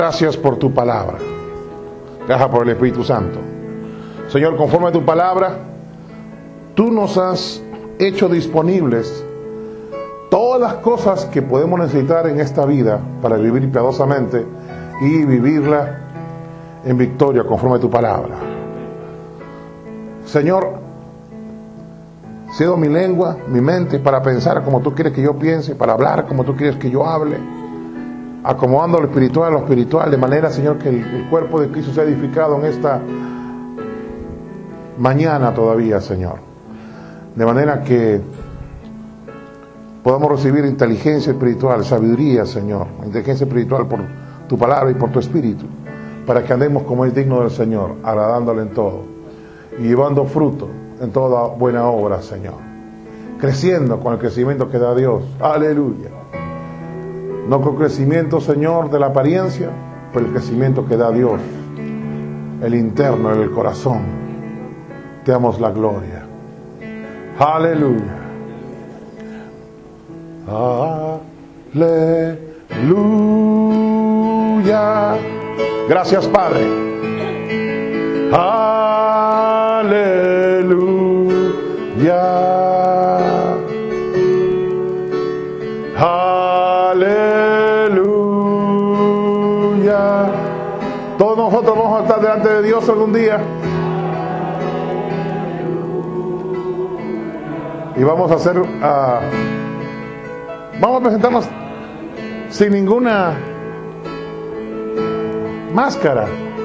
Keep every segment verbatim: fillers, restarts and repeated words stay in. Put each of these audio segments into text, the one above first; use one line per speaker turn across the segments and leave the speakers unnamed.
Gracias por tu palabra. Gracias por el Espíritu Santo. Señor, conforme a tu palabra, tú nos has hecho disponibles todas las cosas que podemos necesitar en esta vida para vivir piadosamente y vivirla en victoria conforme a tu palabra. Señor, cedo mi lengua, mi mente para pensar como tú quieres que yo piense, para hablar como tú quieres que yo hable, acomodando lo espiritual a lo espiritual, de manera, Señor, que el, el cuerpo de Cristo sea edificado en esta mañana todavía, Señor. De manera que podamos recibir inteligencia espiritual, sabiduría, Señor, inteligencia espiritual por tu palabra y por tu espíritu, para que andemos como es digno del Señor, agradándole en todo y llevando fruto en toda buena obra, Señor, creciendo con el crecimiento que da Dios. Aleluya. No con crecimiento, Señor, de la apariencia, pero el crecimiento que da Dios, el interno, el corazón. Te damos la gloria. Aleluya. Aleluya. Gracias, Padre. Aleluya. Aleluya. Todos nosotros vamos a estar delante de Dios algún día. Y vamos a hacer, uh, vamos a presentarnos sin ninguna máscara.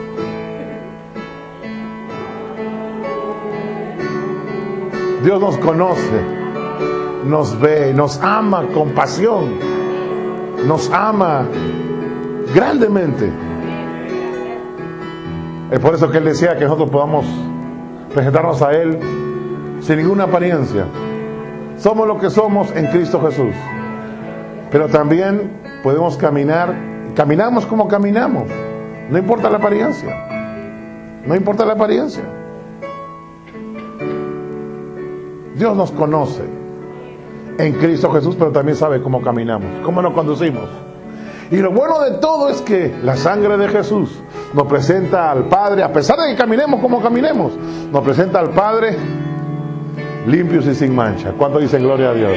Dios nos conoce, nos ve, nos ama con pasión, nos ama grandemente. Es por eso que Él desea que nosotros podamos presentarnos a Él sin ninguna apariencia. Somos lo que somos en Cristo Jesús, pero también podemos caminar, caminamos como caminamos, no importa la apariencia, no importa la apariencia. Dios nos conoce en Cristo Jesús, pero también sabe cómo caminamos, cómo nos conducimos. Y lo bueno de todo es que la sangre de Jesús nos presenta al Padre, a pesar de que caminemos como caminemos, nos presenta al Padre limpios y sin mancha. ¿Cuánto dicen gloria a Dios?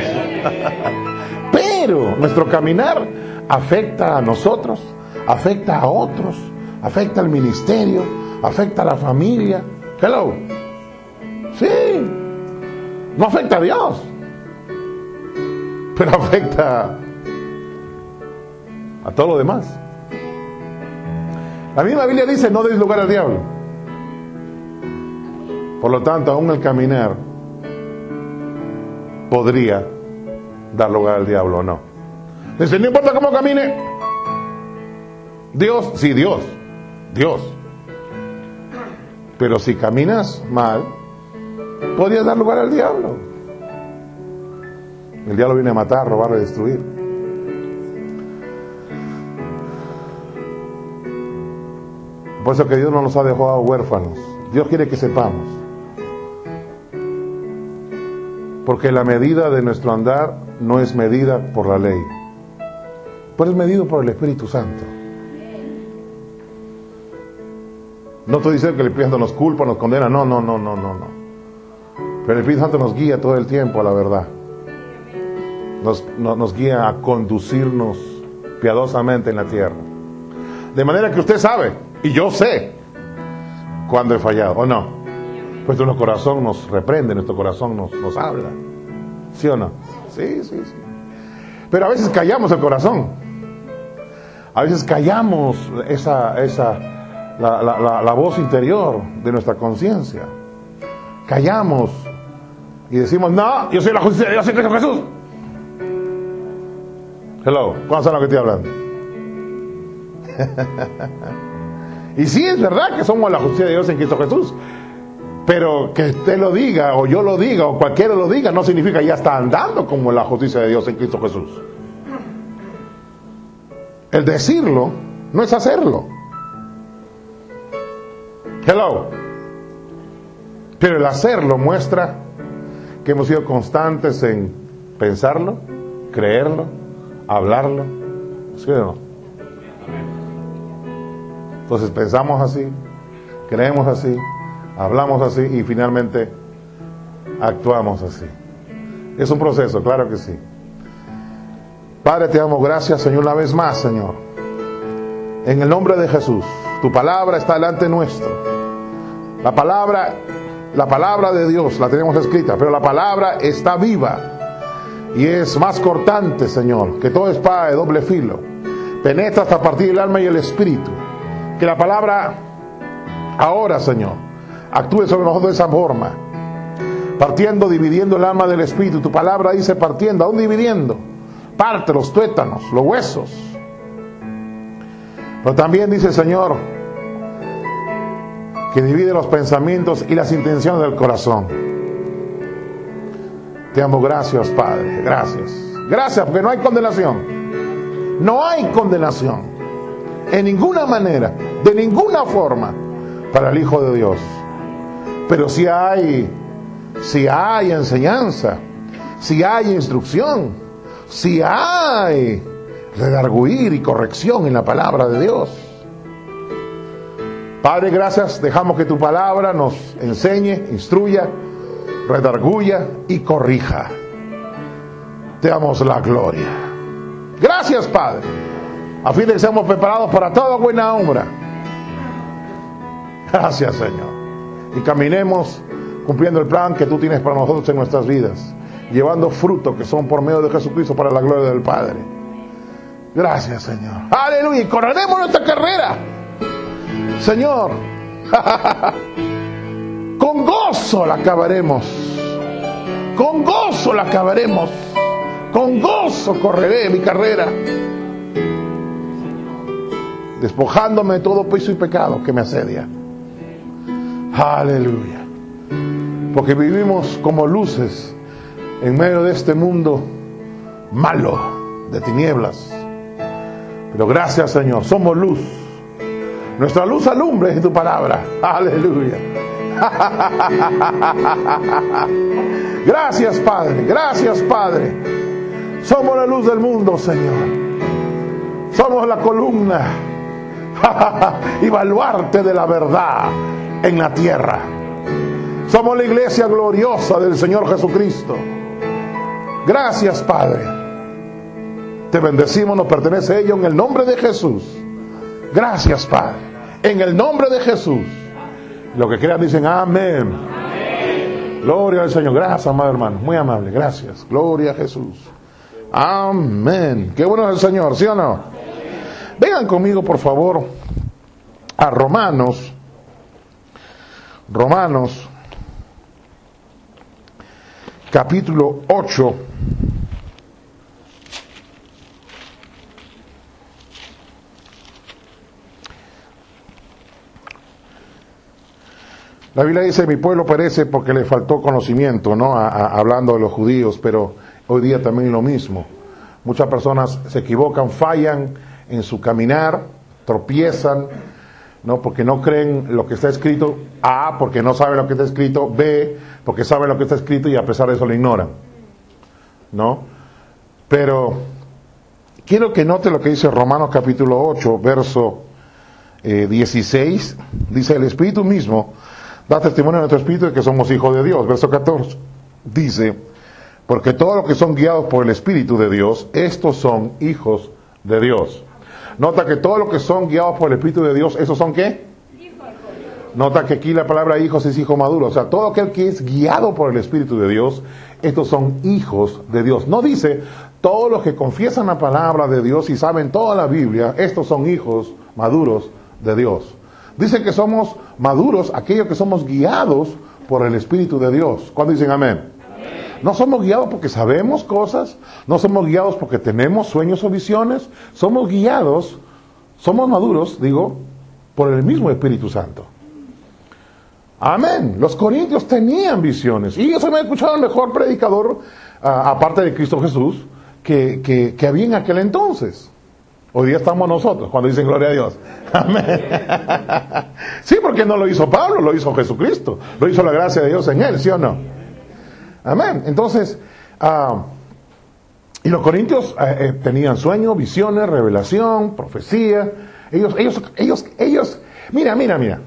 Pero nuestro caminar afecta a nosotros, afecta a otros, afecta al ministerio, afecta a la familia. Hello. Sí. No afecta a Dios, pero afecta a todo lo demás. La misma Biblia dice: no deis lugar al diablo. Por lo tanto, aún el caminar podría dar lugar al diablo o no. Dice: no importa cómo camine, Dios, sí, Dios, Dios. Pero si caminas mal, podría dar lugar al diablo. El diablo viene a matar, robar y destruir. Por eso que Dios no nos ha dejado huérfanos. Dios quiere que sepamos. Porque la medida de nuestro andar no es medida por la ley, pero es medido por el Espíritu Santo. No estoy diciendo que el Espíritu Santo nos culpa, nos condena. No, no, no, no, no, no. Pero el Espíritu Santo nos guía todo el tiempo a la verdad. Nos, nos, nos guía a conducirnos piadosamente en la tierra. De manera que usted sabe, y yo sé, cuando he fallado, ¿o no? Pues nuestro corazón nos reprende, nuestro corazón nos, nos habla. ¿Sí o no? Sí, sí, sí. Pero a veces callamos el corazón. A veces callamos esa, esa, la, la, la, la voz interior de nuestra conciencia. Callamos y decimos: no, yo soy la justicia de Dios en Cristo Jesús. Hello, ¿cuándo saben lo que estoy hablando? Y sí, es verdad que somos la justicia de Dios en Cristo Jesús, pero que usted lo diga, o yo lo diga, o cualquiera lo diga, no significa ya está andando como la justicia de Dios en Cristo Jesús. El decirlo no es hacerlo. Hello. Pero el hacerlo muestra que hemos sido constantes en pensarlo, creerlo, hablarlo. ¿Sí o no? Entonces pensamos así, creemos así, hablamos así y finalmente actuamos así. Es un proceso, claro que sí. Padre, te damos gracias, Señor, una vez más, Señor. En el nombre de Jesús, tu palabra está delante nuestro. La palabra, la palabra de Dios la tenemos escrita, pero la palabra está viva y es más cortante, Señor, que toda espada de doble filo. Penetra hasta partir el alma y el espíritu. Que la palabra ahora, Señor, actúe sobre nosotros de esa forma, partiendo, dividiendo el alma del espíritu. Tu palabra dice partiendo, aún dividiendo, parte los tuétanos, los huesos. Pero también dice, Señor, que divide los pensamientos y las intenciones del corazón. Te damos gracias, Padre, gracias. Gracias, porque no hay condenación. No hay condenación. En ninguna manera, de ninguna forma, para el Hijo de Dios. Pero si hay, si hay enseñanza, si hay instrucción, si hay redarguir y corrección en la palabra de Dios. Padre, gracias, dejamos que tu palabra nos enseñe, instruya, redarguya y corrija. Te damos la gloria. Gracias, Padre, a fin de que seamos preparados para toda buena obra. Gracias, Señor. Y caminemos cumpliendo el plan que tú tienes para nosotros en nuestras vidas, llevando frutos que son por medio de Jesucristo para la gloria del Padre. Gracias, Señor. Aleluya. Y correremos nuestra carrera, Señor. Con gozo la acabaremos. Con gozo la acabaremos. Con gozo correré mi carrera, despojándome de todo peso y pecado que me asedia. Aleluya. Porque vivimos como luces en medio de este mundo malo, de tinieblas. Pero gracias, Señor, somos luz. Nuestra luz alumbre en tu palabra. Aleluya. Gracias, Padre. Gracias, Padre. Somos la luz del mundo, Señor. Somos la columna y baluarte de la verdad en la tierra. Somos la iglesia gloriosa del Señor Jesucristo. Gracias, Padre. Te bendecimos, nos pertenece a ello en el nombre de Jesús. Gracias, Padre. En el nombre de Jesús. Los que crean dicen amén. Amén. Gloria al Señor. Gracias, amado hermano. Muy amable. Gracias. Gloria a Jesús. Amén. Qué bueno es el Señor, ¿sí o no? Vengan conmigo, por favor, a Romanos. Romanos, capítulo ocho. La Biblia dice, mi pueblo perece porque le faltó conocimiento, ¿no? A, a, hablando de los judíos, pero hoy día también lo mismo. Muchas personas se equivocan, fallan en su caminar, tropiezan, ¿no? Porque no creen lo que está escrito. A, porque no saben lo que está escrito. B, porque saben lo que está escrito y a pesar de eso lo ignoran, ¿no? Pero quiero que note lo que dice Romanos capítulo ocho, verso eh, dieciséis. Dice, el Espíritu mismo da testimonio a nuestro espíritu de que somos hijos de Dios. Verso catorce dice, porque todos los que son guiados por el Espíritu de Dios, estos son hijos de Dios. Nota que todos los que son guiados por el Espíritu de Dios, ¿esos son qué? Nota que aquí la palabra hijos es hijo maduro. O sea, todo aquel que es guiado por el Espíritu de Dios, estos son hijos de Dios. No dice, todos los que confiesan la palabra de Dios y saben toda la Biblia, estos son hijos maduros de Dios. Dice que somos maduros aquellos que somos guiados por el Espíritu de Dios. ¿Cuándo dicen amén? No somos guiados porque sabemos cosas, no somos guiados porque tenemos sueños o visiones, somos guiados, somos maduros, digo, por el mismo Espíritu Santo. Amén. Los corintios tenían visiones, y yo se me he escuchado el mejor predicador, uh, aparte de Cristo Jesús, que, que, que había en aquel entonces. Hoy día estamos nosotros, cuando dicen gloria a Dios. Amén. Sí, porque no lo hizo Pablo, lo hizo Jesucristo, lo hizo la gracia de Dios en él, ¿sí o no? Amén. Entonces, uh, y los corintios uh, eh, tenían sueños, visiones, revelación, profecía, Ellos, ellos, ellos, ellos, mira, mira, mira.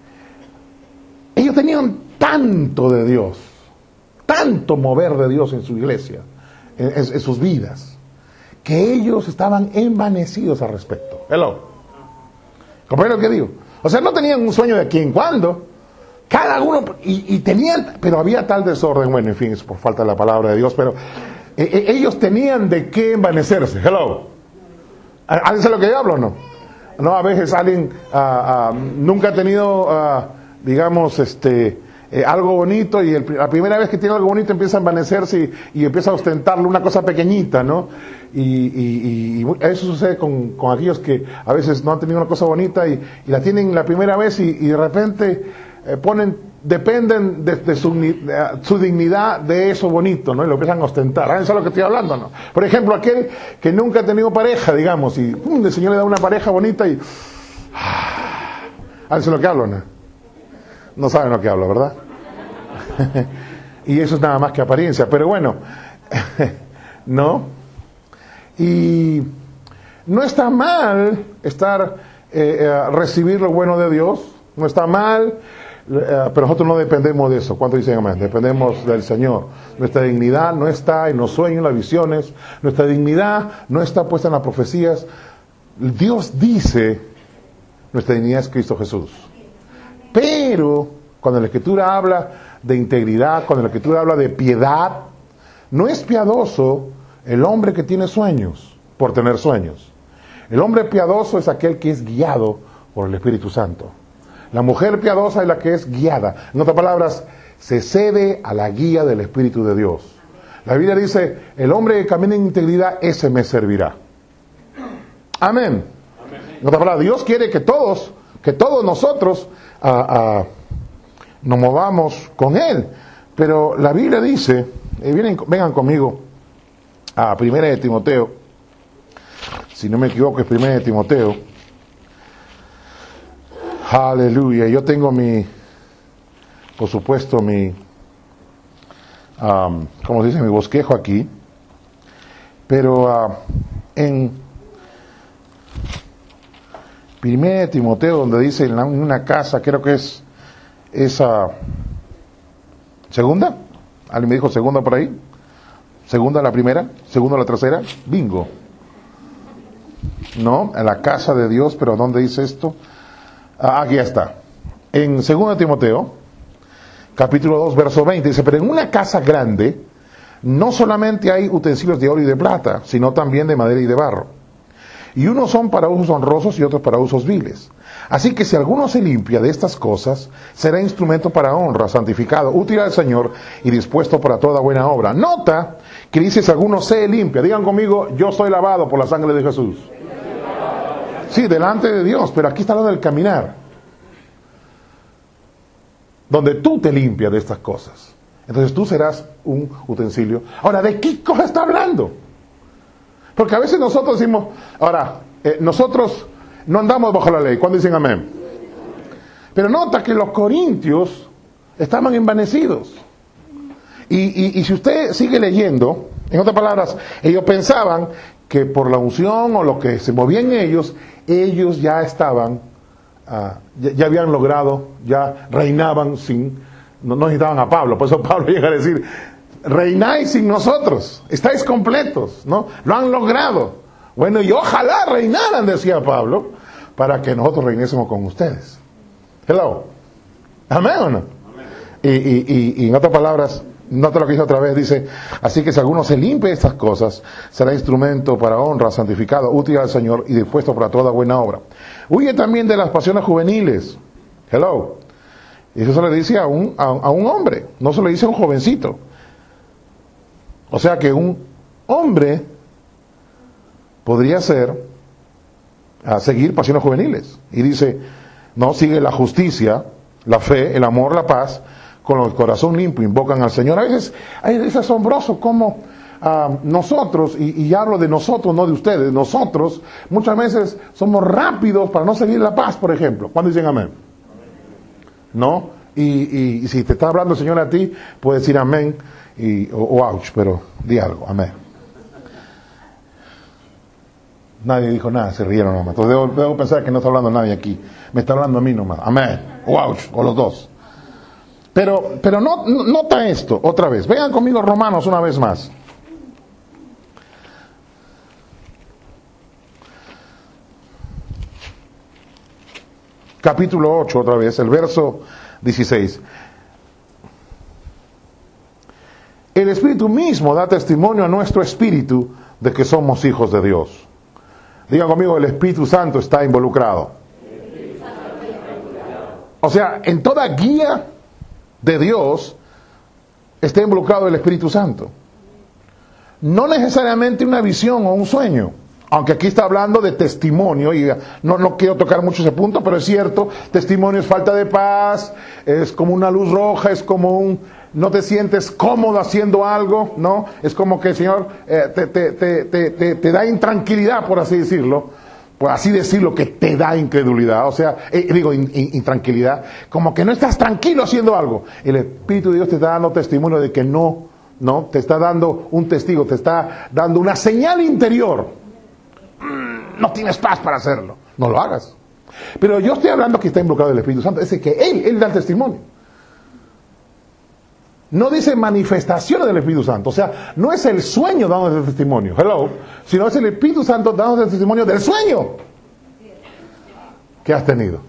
Ellos tenían tanto de Dios, tanto mover de Dios en su iglesia, en, en, en sus vidas, que ellos estaban envanecidos al respecto. Hello. ¿Comprende lo que digo? O sea, no tenían un sueño de aquí en cuando. Cada uno, y, y tenían, pero había tal desorden, bueno, en fin, es por falta de la palabra de Dios, pero eh, eh, ellos tenían de qué envanecerse. Hello. ¿Alguien sabe lo que yo hablo o no? No, a veces alguien uh, uh, nunca ha tenido, uh, digamos, este, eh, algo bonito, y el, la primera vez que tiene algo bonito empieza a envanecerse y, y empieza a ostentarle una cosa pequeñita, ¿no? Y, y, y, y eso sucede con, con aquellos que a veces no han tenido una cosa bonita y, y la tienen la primera vez y, y de repente eh, ponen, dependen de, de, su, de su dignidad de eso bonito, ¿no? Y lo empiezan a ostentar. ¿Saben de lo que estoy hablando, no? Por ejemplo, aquel que nunca ha tenido pareja, digamos, y pum, el Señor le da una pareja bonita y... ¿Saben de lo que hablo, no? No saben lo que hablo, ¿verdad? Y eso es nada más que apariencia, pero bueno, ¿no? Y no está mal estar, eh, eh, recibir lo bueno de Dios, no está mal, eh, pero nosotros no dependemos de eso. ¿Cuánto dicen amén? Dependemos del Señor. Nuestra dignidad no está en los sueños, en las visiones, nuestra dignidad no está puesta en las profecías. Dios dice, nuestra dignidad es Cristo Jesús. Pero cuando la Escritura habla de integridad, cuando la Escritura habla de piedad, no es piadoso el hombre que tiene sueños por tener sueños. El hombre piadoso es aquel que es guiado por el Espíritu Santo. La mujer piadosa es la que es guiada. En otras palabras, se cede a la guía del Espíritu de Dios. La Biblia dice, el hombre que camina en integridad, ese me servirá. Amén. En otras palabras, Dios quiere que todos, que todos nosotros uh, uh, nos movamos con Él. Pero la Biblia dice, eh, vienen, vengan conmigo a Primera de Timoteo, si no me equivoco es Primera de Timoteo. Aleluya. Yo tengo mi, por supuesto, mi, um, ¿cómo se dice? Mi bosquejo aquí. Pero uh, en Primera de Timoteo, donde dice en una casa, creo que es esa segunda. ¿Alguien me dijo segunda por ahí? Segunda la primera, segunda la tercera, bingo. No, en la casa de Dios, pero ¿dónde dice esto? Ah, aquí está. En segunda Timoteo, capítulo dos, verso veinte, dice, pero en una casa grande no solamente hay utensilios de oro y de plata, sino también de madera y de barro. Y unos son para usos honrosos y otros para usos viles. Así que si alguno se limpia de estas cosas, será instrumento para honra, santificado, útil al Señor y dispuesto para toda buena obra. Nota que dice, si alguno se limpia, digan conmigo, yo soy lavado por la sangre de Jesús. Sí, delante de Dios, pero aquí está hablando del caminar, donde tú te limpias de estas cosas. Entonces tú serás un utensilio. Ahora, ¿de qué cosa está hablando? Porque a veces nosotros decimos, ahora, eh, nosotros no andamos bajo la ley. ¿Cuándo dicen amén? Pero nota que los corintios estaban envanecidos. Y, y, y si usted sigue leyendo, en otras palabras, ellos pensaban que por la unción o lo que se movía en ellos, ellos ya estaban, uh, ya, ya habían logrado, ya reinaban sin, no, no necesitaban a Pablo. Por eso Pablo llega a decir, reináis sin nosotros, estáis completos, ¿no? Lo han logrado. Bueno, y ojalá reinaran, decía Pablo, para que nosotros reinésemos con ustedes. Hello. ¿Amén o no? Amén. Y, y, y, y en otras palabras, nota lo que dice otra vez, dice, así que si alguno se limpia de estas cosas, será instrumento para honra, santificado, útil al Señor y dispuesto para toda buena obra. Huye también de las pasiones juveniles. Hello. Y eso se le dice a un, a, a un hombre, no se le dice a un jovencito. O sea que un hombre podría ser, a seguir pasiones juveniles. Y dice, no, sigue la justicia, la fe, el amor, la paz, con el corazón limpio, invocan al Señor. A veces es asombroso cómo uh, nosotros, y, y hablo de nosotros, no de ustedes, nosotros muchas veces somos rápidos para no seguir la paz, por ejemplo. ¿Cuándo dicen amén? ¿No? Y, y, y si te está hablando el Señor a ti, puedes decir amén y, o, o ouch, pero di algo, amén. Nadie dijo nada, se rieron nomás. Entonces debo, debo pensar que no está hablando nadie aquí. Me está hablando a mí nomás. Amén. Wow, o los dos. Pero, pero no, nota esto, otra vez. Vean conmigo Romanos una vez más. Capítulo ocho, otra vez, el verso dieciséis. El Espíritu mismo da testimonio a nuestro espíritu de que somos hijos de Dios. Digan conmigo, el Espíritu Santo está involucrado. O sea, en toda guía de Dios está involucrado el Espíritu Santo. No necesariamente una visión o un sueño. Aunque aquí está hablando de testimonio, y no, no quiero tocar mucho ese punto, pero es cierto, testimonio es falta de paz, es como una luz roja, es como un, no te sientes cómodo haciendo algo, ¿no? Es como que el Señor eh, te, te, te, te, te, te da intranquilidad, por así decirlo, por así decirlo, que te da incredulidad, o sea, eh, digo, in, in, intranquilidad, como que no estás tranquilo haciendo algo. El Espíritu de Dios te está dando testimonio de que no, no, te está dando un testigo, te está dando una señal interior. No tienes paz para hacerlo, no lo hagas. Pero yo estoy hablando que está involucrado el Espíritu Santo, es que Él, Él da el testimonio. No dice manifestaciones del Espíritu Santo, o sea, no es el sueño dando el testimonio, hello, sino es el Espíritu Santo dando el testimonio del sueño que has tenido.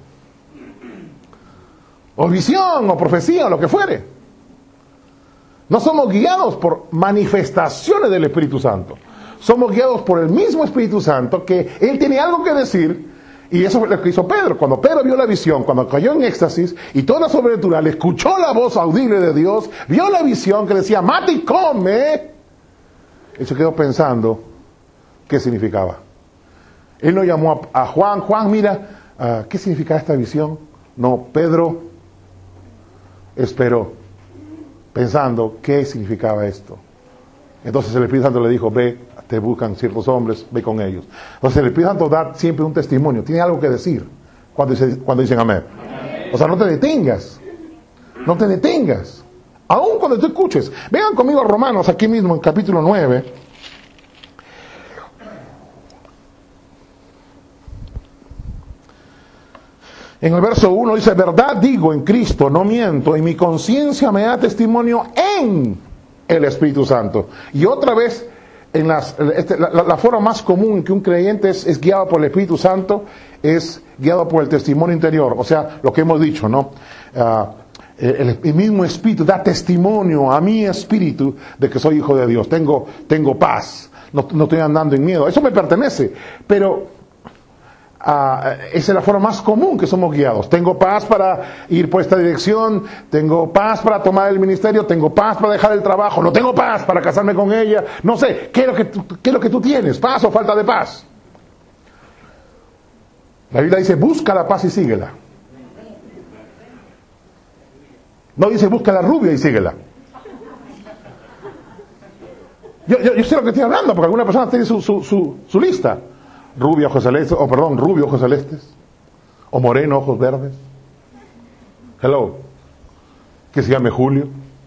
O visión, o profecía, o lo que fuere. No somos guiados por manifestaciones del Espíritu Santo. Somos guiados por el mismo Espíritu Santo, que Él tiene algo que decir, y eso fue lo que hizo Pedro. Cuando Pedro vio la visión, cuando cayó en éxtasis, y toda la sobrenatural, escuchó la voz audible de Dios, vio la visión que decía, mate y come, él se quedó pensando qué significaba. Él no llamó a, a Juan, Juan, mira, uh, ¿qué significa esta visión? No, Pedro esperó, pensando qué significaba esto. Entonces el Espíritu Santo le dijo, ve, te buscan ciertos hombres, ve con ellos. Entonces el Espíritu Santo da siempre un testimonio, tiene algo que decir cuando, dice, cuando dicen amén. O sea, no te detengas, no te detengas, aun cuando tú escuches. Vengan conmigo a Romanos, aquí mismo en capítulo nueve. En el verso uno dice, verdad digo en Cristo, no miento, y mi conciencia me da testimonio en el Espíritu Santo. Y otra vez, en las, este, la, la, la forma más común en que un creyente es, es guiado por el Espíritu Santo es guiado por el testimonio interior. O sea, lo que hemos dicho, ¿no? Uh, el, el mismo Espíritu da testimonio a mi espíritu de que soy hijo de Dios. Tengo, tengo paz. No, no estoy andando en miedo. Eso me pertenece. Pero Uh, esa es la forma más común que somos guiados. Tengo paz para ir por esta dirección, tengo paz para tomar el ministerio, tengo paz para dejar el trabajo, no tengo paz para casarme con ella, no sé, ¿qué es lo que tú, qué es lo que tú tienes? ¿Paz o falta de paz? La Biblia dice, busca la paz y síguela. No dice, busca la rubia y síguela. Yo, yo, yo sé lo que estoy hablando, porque alguna persona tiene su, su, su, su lista. Rubio, ojos celestes, o perdón, rubio, ojos celestes, o moreno, ojos verdes. Hello. Que se llame Julio.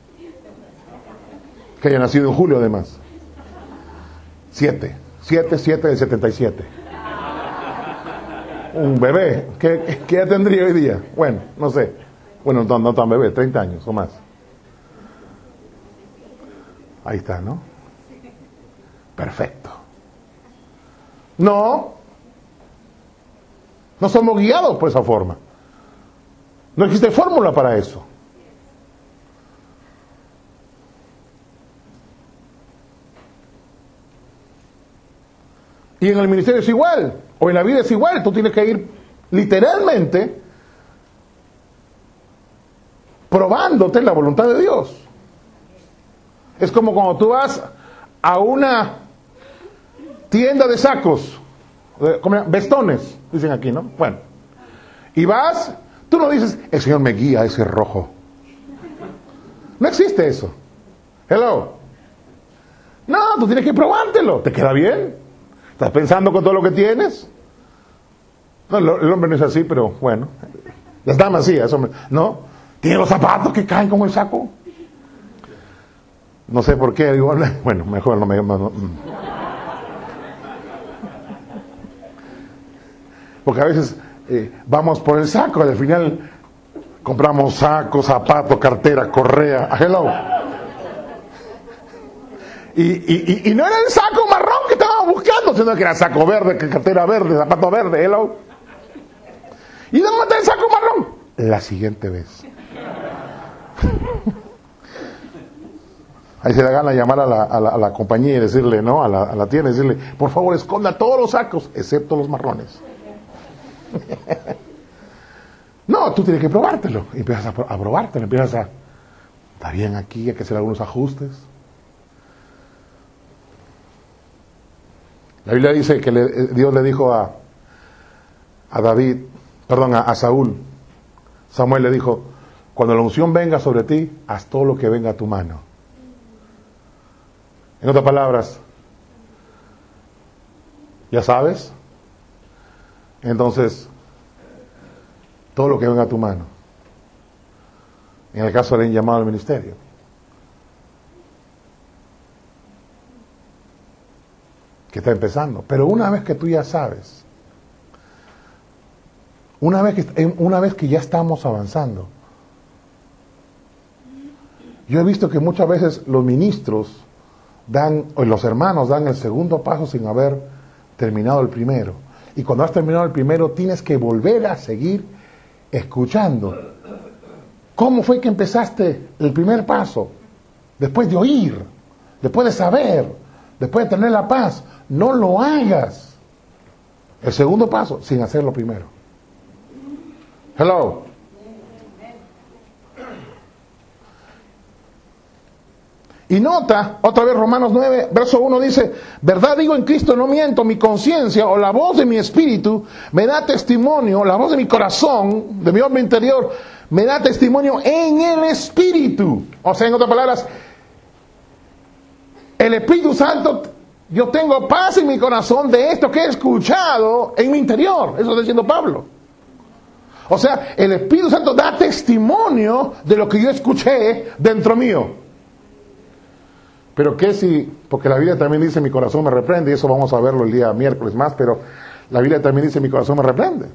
Que haya nacido en julio, además. Siete. Siete, siete del setenta y siete. Un bebé. ¿Qué, qué edad tendría hoy día? Bueno, no sé. Bueno, no, no tan bebé, treinta años o más. Ahí está, ¿no? Perfecto. No, no somos guiados por esa forma. No existe fórmula para eso. Y en el ministerio es igual, o en la vida es igual. Tú tienes que ir literalmente probándote la voluntad de Dios. Es como cuando tú vas a una tienda de sacos, vestones, dicen aquí, ¿no? Bueno, y vas, tú no dices, el Señor me guía a ese rojo. No existe eso. Hello. No, tú tienes que probártelo. ¿Te queda bien? ¿Estás pensando con todo lo que tienes? No, el hombre no es así, pero bueno. Las damas sí, eso me, ¿no? Tiene los zapatos que caen como el saco. No sé por qué, digo, bueno, mejor no me... No, no. Porque a veces eh, vamos por el saco y al final compramos sacos, zapatos, cartera, correa. Hello. Y, y, y, y no era el saco marrón que estábamos buscando, sino que era saco verde, cartera verde, zapato verde. Hello. ¿Y dónde está el saco marrón? La siguiente vez. Ahí se da gana llamar a la, a la, a la compañía y decirle, no, a la, a la tienda y decirle, por favor, esconda todos los sacos, excepto los marrones. No, tú tienes que probártelo. Y empiezas a, a probártelo, empiezas a, está bien aquí, hay que hacer algunos ajustes. La Biblia dice que le, Dios le dijo a, a David, perdón, a, a Saúl, Samuel le dijo, cuando la unción venga sobre ti, haz todo lo que venga a tu mano. En otras palabras, ¿ya sabes? Entonces, todo lo que venga a tu mano. En el caso del llamado al ministerio. Que está empezando. Pero una vez que tú ya sabes, una vez que, una vez que ya estamos avanzando, yo he visto que muchas veces los ministros dan, o los hermanos dan el segundo paso sin haber terminado el primero. Y cuando has terminado el primero, tienes que volver a seguir escuchando. ¿Cómo fue que empezaste el primer paso? Después de oír, después de saber, después de tener la paz. No lo hagas. El segundo paso, sin hacerlo primero. Hello. Y nota, otra vez Romanos nueve, verso uno dice, verdad digo en Cristo, no miento, mi conciencia o la voz de mi espíritu me da testimonio, la voz de mi corazón, de mi hombre interior, me da testimonio en el espíritu. O sea, en otras palabras, el Espíritu Santo, yo tengo paz en mi corazón de esto que he escuchado en mi interior. Eso está diciendo Pablo. O sea, el Espíritu Santo da testimonio de lo que yo escuché dentro mío. Pero qué si, porque la Biblia también dice mi corazón me reprende, y eso vamos a verlo el día miércoles más, pero la Biblia también dice mi corazón me reprende.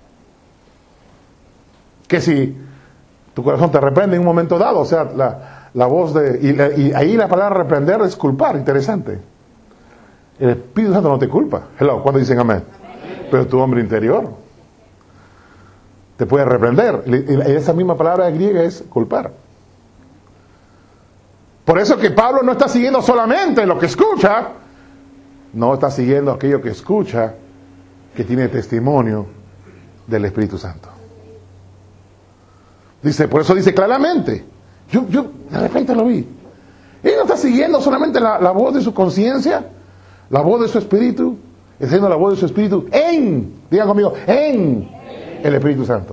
Que si tu corazón te reprende en un momento dado, o sea, la, la voz de, y, la, y ahí la palabra reprender es culpar, interesante. El Espíritu Santo no te culpa. Hello, ¿cuándo dicen amén? Amén. Pero tu hombre interior te puede reprender. Y esa misma palabra griega es culpar. Por eso que Pablo no está siguiendo solamente lo que escucha, no está siguiendo aquello que escucha, que tiene testimonio del Espíritu Santo. Dice, por eso dice claramente, yo, yo de repente lo vi. Él no está siguiendo solamente la, la voz de su conciencia, la voz de su espíritu, está siguiendo la voz de su espíritu en, digan conmigo, en el Espíritu Santo.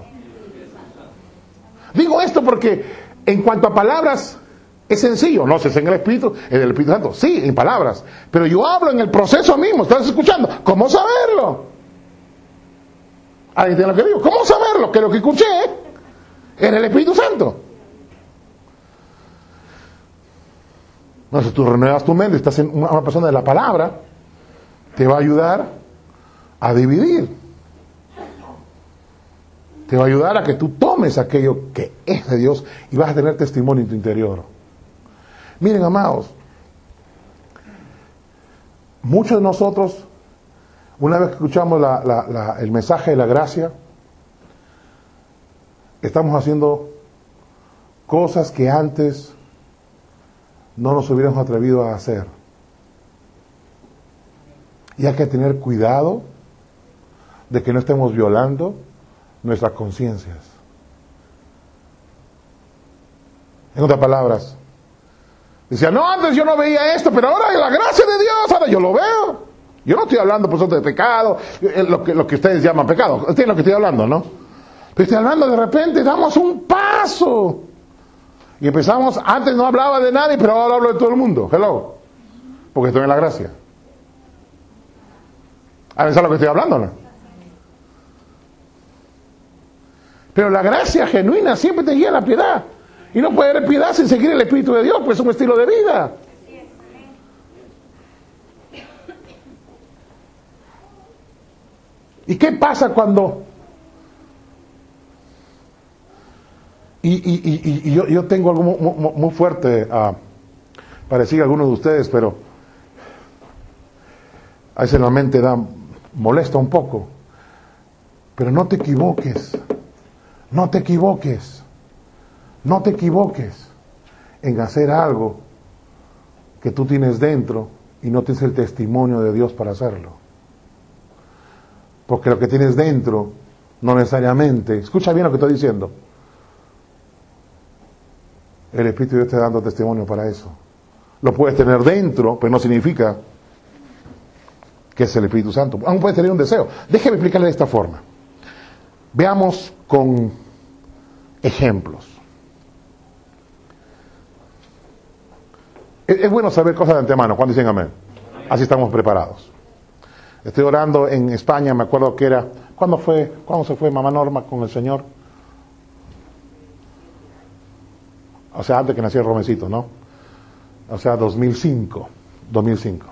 Digo esto porque en cuanto a palabras, es sencillo, no sé, es en el Espíritu, en el Espíritu Santo, sí, en palabras, pero yo hablo en el proceso mismo, ¿estás escuchando? ¿Cómo saberlo? ¿Alguien tiene lo que digo? ¿Cómo saberlo? Que lo que escuché en el Espíritu Santo. No, si tú renuevas tu mente, estás en una persona de la palabra, te va a ayudar a dividir. Te va a ayudar a que tú tomes aquello que es de Dios y vas a tener testimonio en tu interior. Miren, amados, muchos de nosotros, una vez que escuchamos la, la, la, el mensaje de la gracia, estamos haciendo cosas que antes no nos hubiéramos atrevido a hacer. Y hay que tener cuidado de que no estemos violando nuestras conciencias. En otras palabras, decía, no, antes yo no veía esto, pero ahora la gracia de Dios, ahora yo lo veo. Yo no estoy hablando, por supuesto, de pecado, lo que, lo que ustedes llaman pecado. Entienden lo que estoy hablando, ¿no? Pero estoy hablando, de repente damos un paso. Y empezamos, antes no hablaba de nadie, pero ahora hablo de todo el mundo. Hello. Porque estoy en la gracia. ¿Saben lo que estoy hablando, no? Pero la gracia genuina siempre te guía a la piedad. Y no puede haber piedad sin seguir el Espíritu de Dios, pues es un estilo de vida. ¿Y qué pasa cuando... Y, y, y, y yo, yo tengo algo muy, muy, muy fuerte uh, para decir a algunos de ustedes, pero a veces la mente da, molesta un poco. Pero no te equivoques, no te equivoques, no te equivoques en hacer algo que tú tienes dentro y no tienes el testimonio de Dios para hacerlo. Porque lo que tienes dentro no necesariamente, escucha bien lo que estoy diciendo, el Espíritu de Dios te está dando testimonio para eso. Lo puedes tener dentro, pero no significa que es el Espíritu Santo. Aún puedes tener un deseo. Déjeme explicarle de esta forma. Veamos con ejemplos. Es, es bueno saber cosas de antemano. ¿Cuándo dicen amén? Así estamos preparados. Estoy orando en España, me acuerdo que era... ¿Cuándo fue? ¿Cuándo se fue mamá Norma con el Señor? O sea, antes que nació el Romecito, ¿no? O sea, dos mil cinco. dos mil cinco.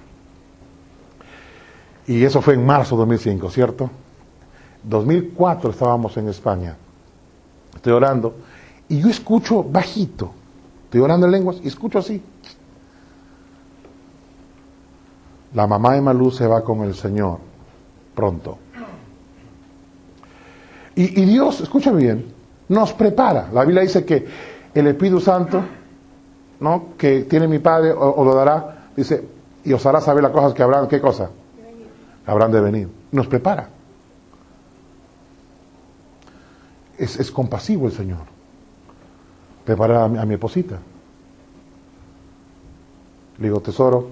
Y eso fue en marzo de dos mil cinco, ¿cierto? dos mil cuatro estábamos en España. Estoy orando y yo escucho bajito. Estoy orando en lenguas y escucho así. La mamá de Malú se va con el Señor pronto. Y, y Dios, escucha bien, nos prepara. La Biblia dice que el Espíritu Santo, ¿no?, que tiene mi Padre, o, o lo dará, dice, y os hará saber las cosas que habrán, ¿qué cosa? Habrán de venir. Nos prepara. Es, es compasivo el Señor. Prepara a mi, a mi esposita. Le digo, tesoro,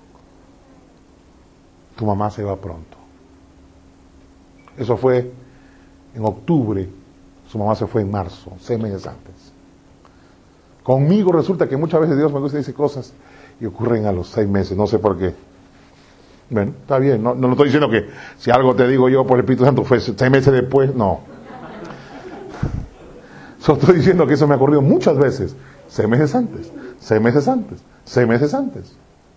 tu mamá se va pronto. Eso fue en octubre, su mamá se fue en marzo, seis meses antes. Conmigo resulta que muchas veces Dios me gusta decir cosas y ocurren a los seis meses, no sé por qué. Bueno, está bien, no, no estoy diciendo que si algo te digo yo por el Espíritu Santo fue seis meses después, no. Solo estoy diciendo que eso me ha ocurrido muchas veces, seis meses antes, seis meses antes, seis meses antes.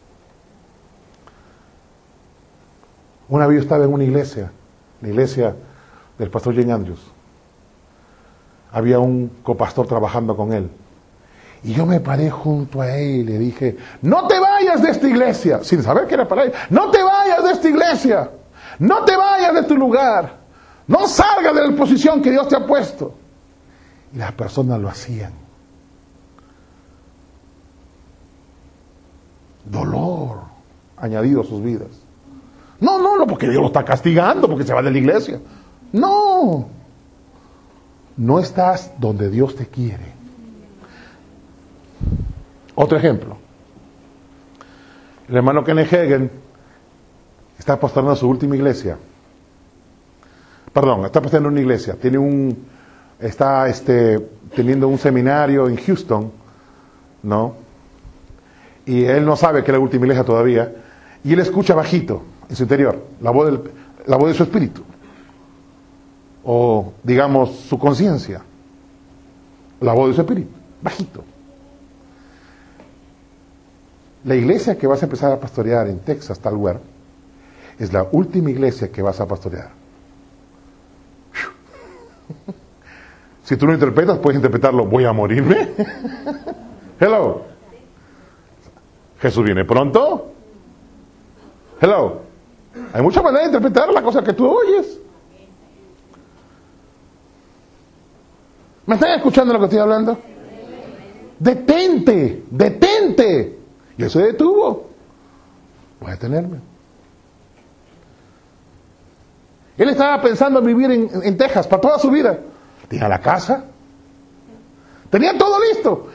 Una vez yo estaba en una iglesia, la iglesia del pastor Jane Andrews. Había un copastor trabajando con él. Y yo me paré junto a él y le dije, no te vayas de esta iglesia, sin saber que era para él, no te vayas de esta iglesia, no te vayas de tu lugar, no salgas de la posición que Dios te ha puesto. Y las personas lo hacían. Dolor añadido a sus vidas. No, no, no, porque Dios lo está castigando, porque se va de la iglesia. No, no estás donde Dios te quiere. Otro ejemplo. El hermano Kenneth Hagin está pastorando su última iglesia. Perdón, está pastorando una iglesia. Tiene un, está este, teniendo un seminario en Houston, ¿no? Y él no sabe que es la última iglesia todavía. Y él escucha bajito en su interior la voz, del, la voz de su espíritu. O, digamos, su conciencia. La voz de su espíritu. Bajito. La iglesia que vas a empezar a pastorear en Texas, Talware, es la última iglesia que vas a pastorear. Si tú lo interpretas, puedes interpretarlo, voy a morirme. Hello. Jesús viene pronto. Hello. Hay muchas maneras de interpretar la cosa que tú oyes. ¿Me están escuchando lo que estoy hablando? Detente, detente. Y él se detuvo. Voy a detenerme. Él estaba pensando en vivir en, en Texas para toda su vida. Tenía la casa. Tenía todo listo.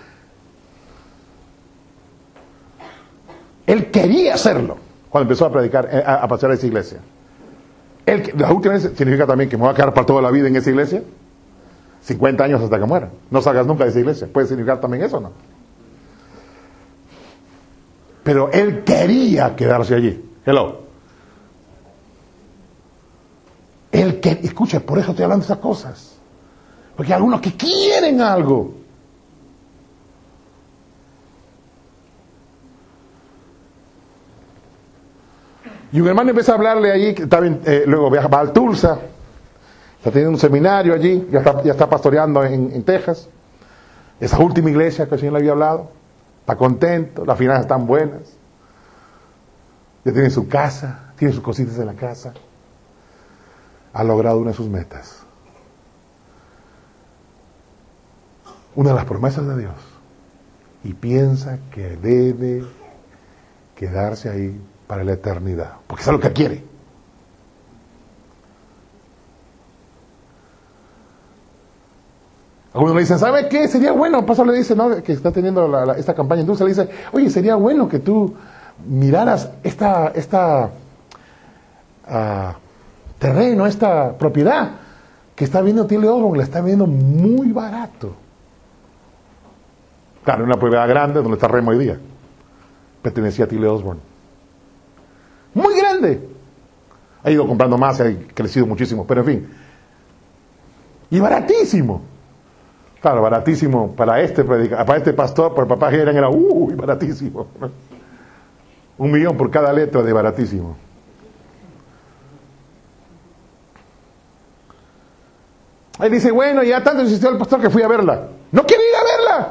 Él quería hacerlo cuando empezó a predicar, a, a pastorear esa iglesia. Él, la última vez significa también que me voy a quedar para toda la vida en esa iglesia. cincuenta años hasta que muera. No salgas nunca de esa iglesia. ¿Puede significar también eso o no? Pero él quería quedarse allí. Hello. Él que, escucha, por eso estoy hablando de esas cosas. Porque hay algunos que quieren algo. Y un hermano empieza a hablarle allí, que está bien, eh, luego viaja, va al Tulsa, está teniendo un seminario allí, ya está, ya está pastoreando en, en Texas. Esa última iglesia que el Señor le había hablado, está contento, las finanzas están buenas, ya tiene su casa, tiene sus cositas en la casa, ha logrado una de sus metas, una de las promesas de Dios, y piensa que debe quedarse ahí para la eternidad, porque es lo que quiere. Algunos le dicen, ¿sabe qué? Sería bueno, el pastor le dice, ¿no? Que está teniendo la, la, esta campaña, entonces le dice, oye, sería bueno que tú miraras esta, esta uh, terreno, esta propiedad que está viendo Tilly Osborne, la está viendo muy barato. Claro, una propiedad grande donde está Remo hoy día, pertenecía a Tilly Osborne. Muy grande. Ha ido comprando más, ha crecido muchísimo, pero en fin. Y baratísimo. Claro, baratísimo para este predica, para este pastor, para el papá Geran era uy, baratísimo. Un millón por cada letra de baratísimo. Ahí dice, bueno, ya tanto insistió el pastor que fui a verla. No quiero ir a verla.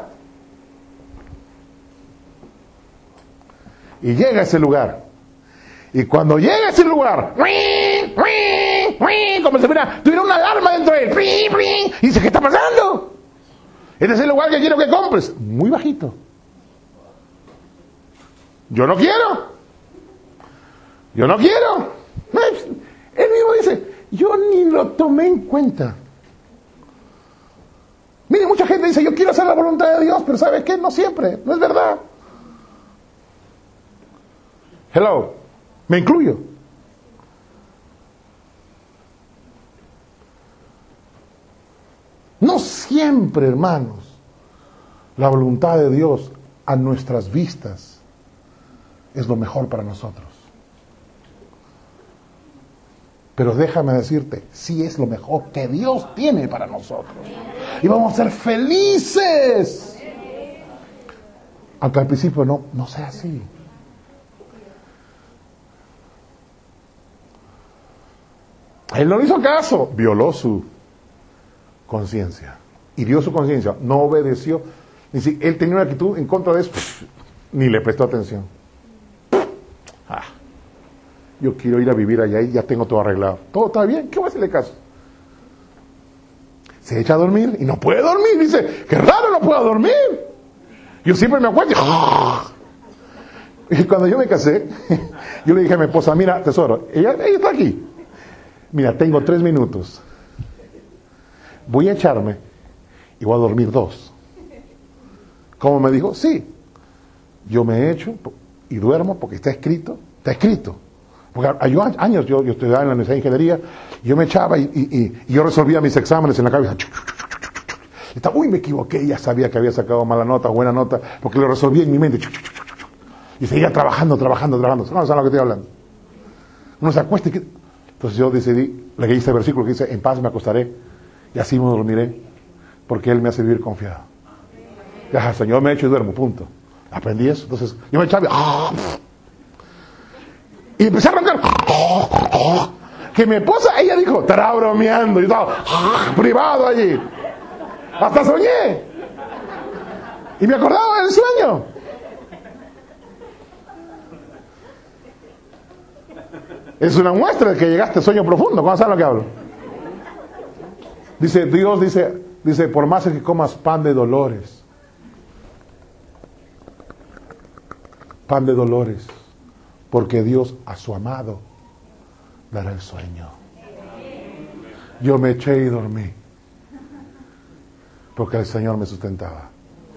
Y llega a ese lugar. Y cuando llega a ese lugar, como si mira, tuviera una alarma dentro de él. Y dice, ¿qué está pasando? Este es el lugar que quiero que compres. Muy bajito. Yo no quiero. Yo no quiero. Él mismo dice, yo ni lo tomé en cuenta. Mire, mucha gente dice, yo quiero hacer la voluntad de Dios, pero ¿sabe qué? No siempre. No es verdad. Hello. Me incluyo. No siempre, hermanos, la voluntad de Dios a nuestras vistas es lo mejor para nosotros. Pero déjame decirte, sí es lo mejor que Dios tiene para nosotros. Y vamos a ser felices. Aunque al principio no, no sea así. Él no le hizo caso, violó su conciencia, hirió su conciencia, no obedeció. Ni si él tenía una actitud en contra de eso, ni le prestó atención. Ah, yo quiero ir a vivir allá y ya tengo todo arreglado. Todo está bien, ¿qué voy a hacerle caso? Se echa a dormir y no puede dormir. Dice, qué raro, no puedo dormir. Yo siempre me acuerdo. Y cuando yo me casé, yo le dije a mi esposa, mira, tesoro, ella, ella está aquí. Mira, tengo tres minutos. Voy a echarme y voy a dormir dos. ¿Cómo me dijo? Sí. Yo me echo y duermo porque está escrito. Está escrito. Porque hay años yo, yo estudiaba en la Universidad de Ingeniería, y yo me echaba y, y, y yo resolvía mis exámenes en la cabeza. Y estaba, uy, me equivoqué. Y ya sabía que había sacado mala nota, buena nota, porque lo resolvía en mi mente. Y seguía trabajando, trabajando, trabajando. No saben lo que estoy hablando. Uno se acuesta y que... Entonces yo decidí, leí este versículo que dice, en paz me acostaré y así me dormiré, porque Él me hace vivir confiado. Ya, el Señor me echo y duermo, punto. Aprendí eso. Entonces yo me echaba y empecé a arrancar. Que mi esposa, ella dijo, estará bromeando. Yo estaba privado allí. Hasta soñé. Y me acordaba del sueño. Es una muestra de que llegaste a sueño profundo. ¿Cómo sabes lo que hablo? Dice, Dios dice, dice, por más que comas pan de dolores, pan de dolores, porque Dios a su amado dará el sueño. Yo me eché y dormí, porque el Señor me sustentaba.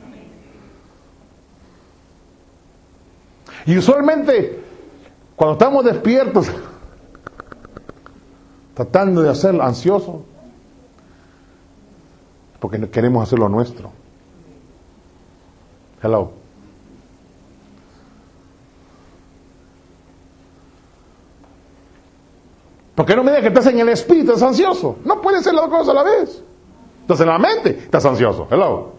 Y usualmente, cuando estamos despiertos, tratando de hacerlo ansioso, porque queremos hacer lo nuestro. Hello. Porque no me digas que estás en el espíritu, estás ansioso. No puede ser las dos cosas a la vez. Entonces en la mente estás ansioso. Hello.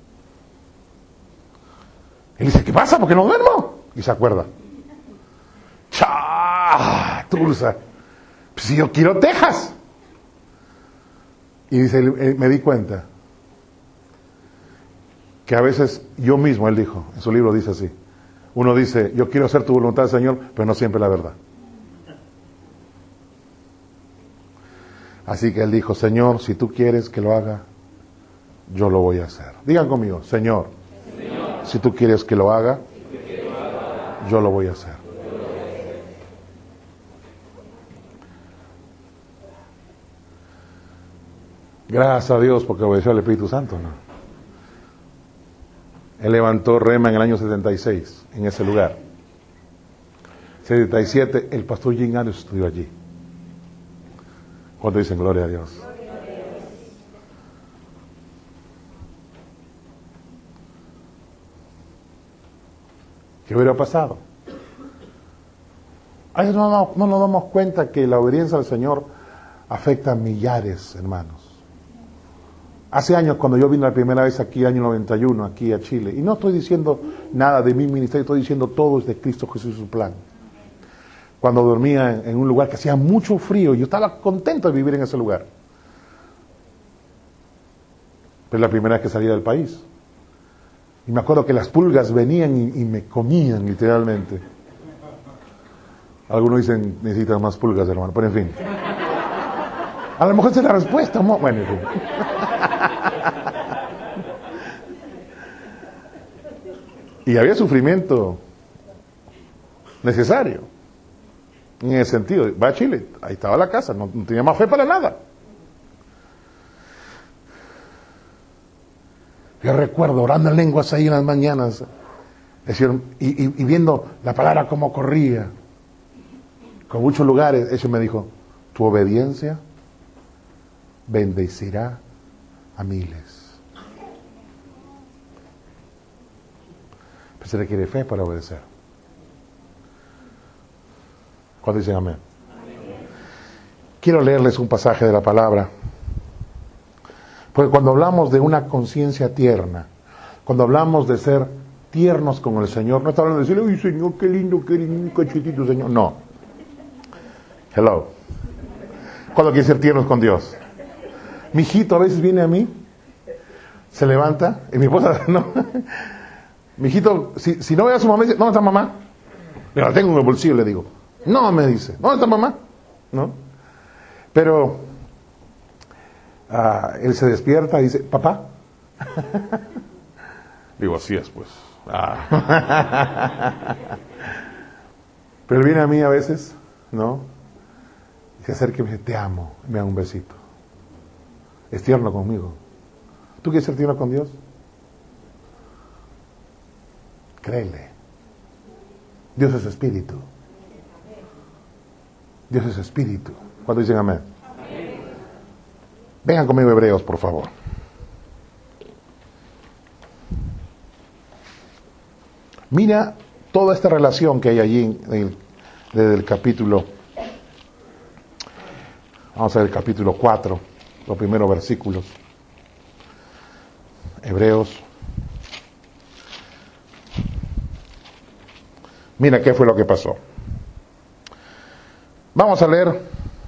Él dice, ¿qué pasa? ¿Por qué no duermo? Y se acuerda. ¡ah, Tulsa! Pues si yo quiero Texas. Y dice, me di cuenta que a veces yo mismo, él dijo, en su libro dice así, uno dice, yo quiero hacer tu voluntad, Señor, pero no siempre la verdad. Así que él dijo, Señor, si tú quieres que lo haga, yo lo voy a hacer. Digan conmigo, Señor, Señor si tú quieres que lo haga, yo lo voy a hacer. Gracias a Dios porque obedeció al Espíritu Santo, ¿no? Él levantó Rema en el año setenta y seis, en ese lugar. setenta y siete, el pastor Jim Andrews estudió allí. ¿Cuánto dicen gloria a Dios? Gloria a Dios. ¿Qué hubiera pasado? A veces no, no nos damos cuenta que la obediencia al Señor afecta a millares, hermanos. Hace años, cuando yo vine la primera vez aquí, año noventa y uno, aquí a Chile, y no estoy diciendo nada de mi ministerio, estoy diciendo todo es de Cristo Jesús y su plan. Cuando dormía en, en un lugar que hacía mucho frío, yo estaba contento de vivir en ese lugar. Pero la primera vez que salía del país. Y me acuerdo que las pulgas venían y, y me comían, literalmente. Algunos dicen, necesitan más pulgas, hermano, pero en fin. A lo mejor esa es la respuesta. Bueno, en fin. Y había sufrimiento necesario. En ese sentido, va a Chile, ahí estaba la casa, no, no tenía más fe para nada. Yo recuerdo orando en lenguas ahí en las mañanas, decir, y, y, y viendo la palabra cómo corría, con muchos lugares. Eso me dijo, tu obediencia bendecirá a miles. Pero se requiere fe para obedecer. ¿Cuándo dicen amén? Amén? Quiero leerles un pasaje de la palabra. Porque cuando hablamos de una conciencia tierna, cuando hablamos de ser tiernos con el Señor, no está hablando de decirle, uy, Señor, qué lindo, qué lindo, un cachetito, Señor. No. Hello. ¿Cuándo quiere ser tiernos con Dios? Mi hijito a veces viene a mí, se levanta, y mi esposa, no. Mi hijito, si, si no ve a su mamá, dice, ¿dónde está mamá? Le la tengo en el bolsillo, le digo. No, me dice, ¿dónde está mamá? ¿No? Pero uh, él se despierta y dice, ¿papá? Digo, así es, pues. Ah. Pero él viene a mí a veces, ¿no? Y se acerca y me dice, te amo, me da un besito. Es tierno conmigo. ¿Tú quieres ser tierno con Dios? Créele. Dios es espíritu. Dios es espíritu. ¿Cuándo dicen amén? Amén? Vengan conmigo, Hebreos, por favor. Mira toda esta relación que hay allí en el, desde el capítulo. Vamos a ver el capítulo cuatro, los primeros versículos. Hebreos. Mira qué fue lo que pasó. Vamos a leer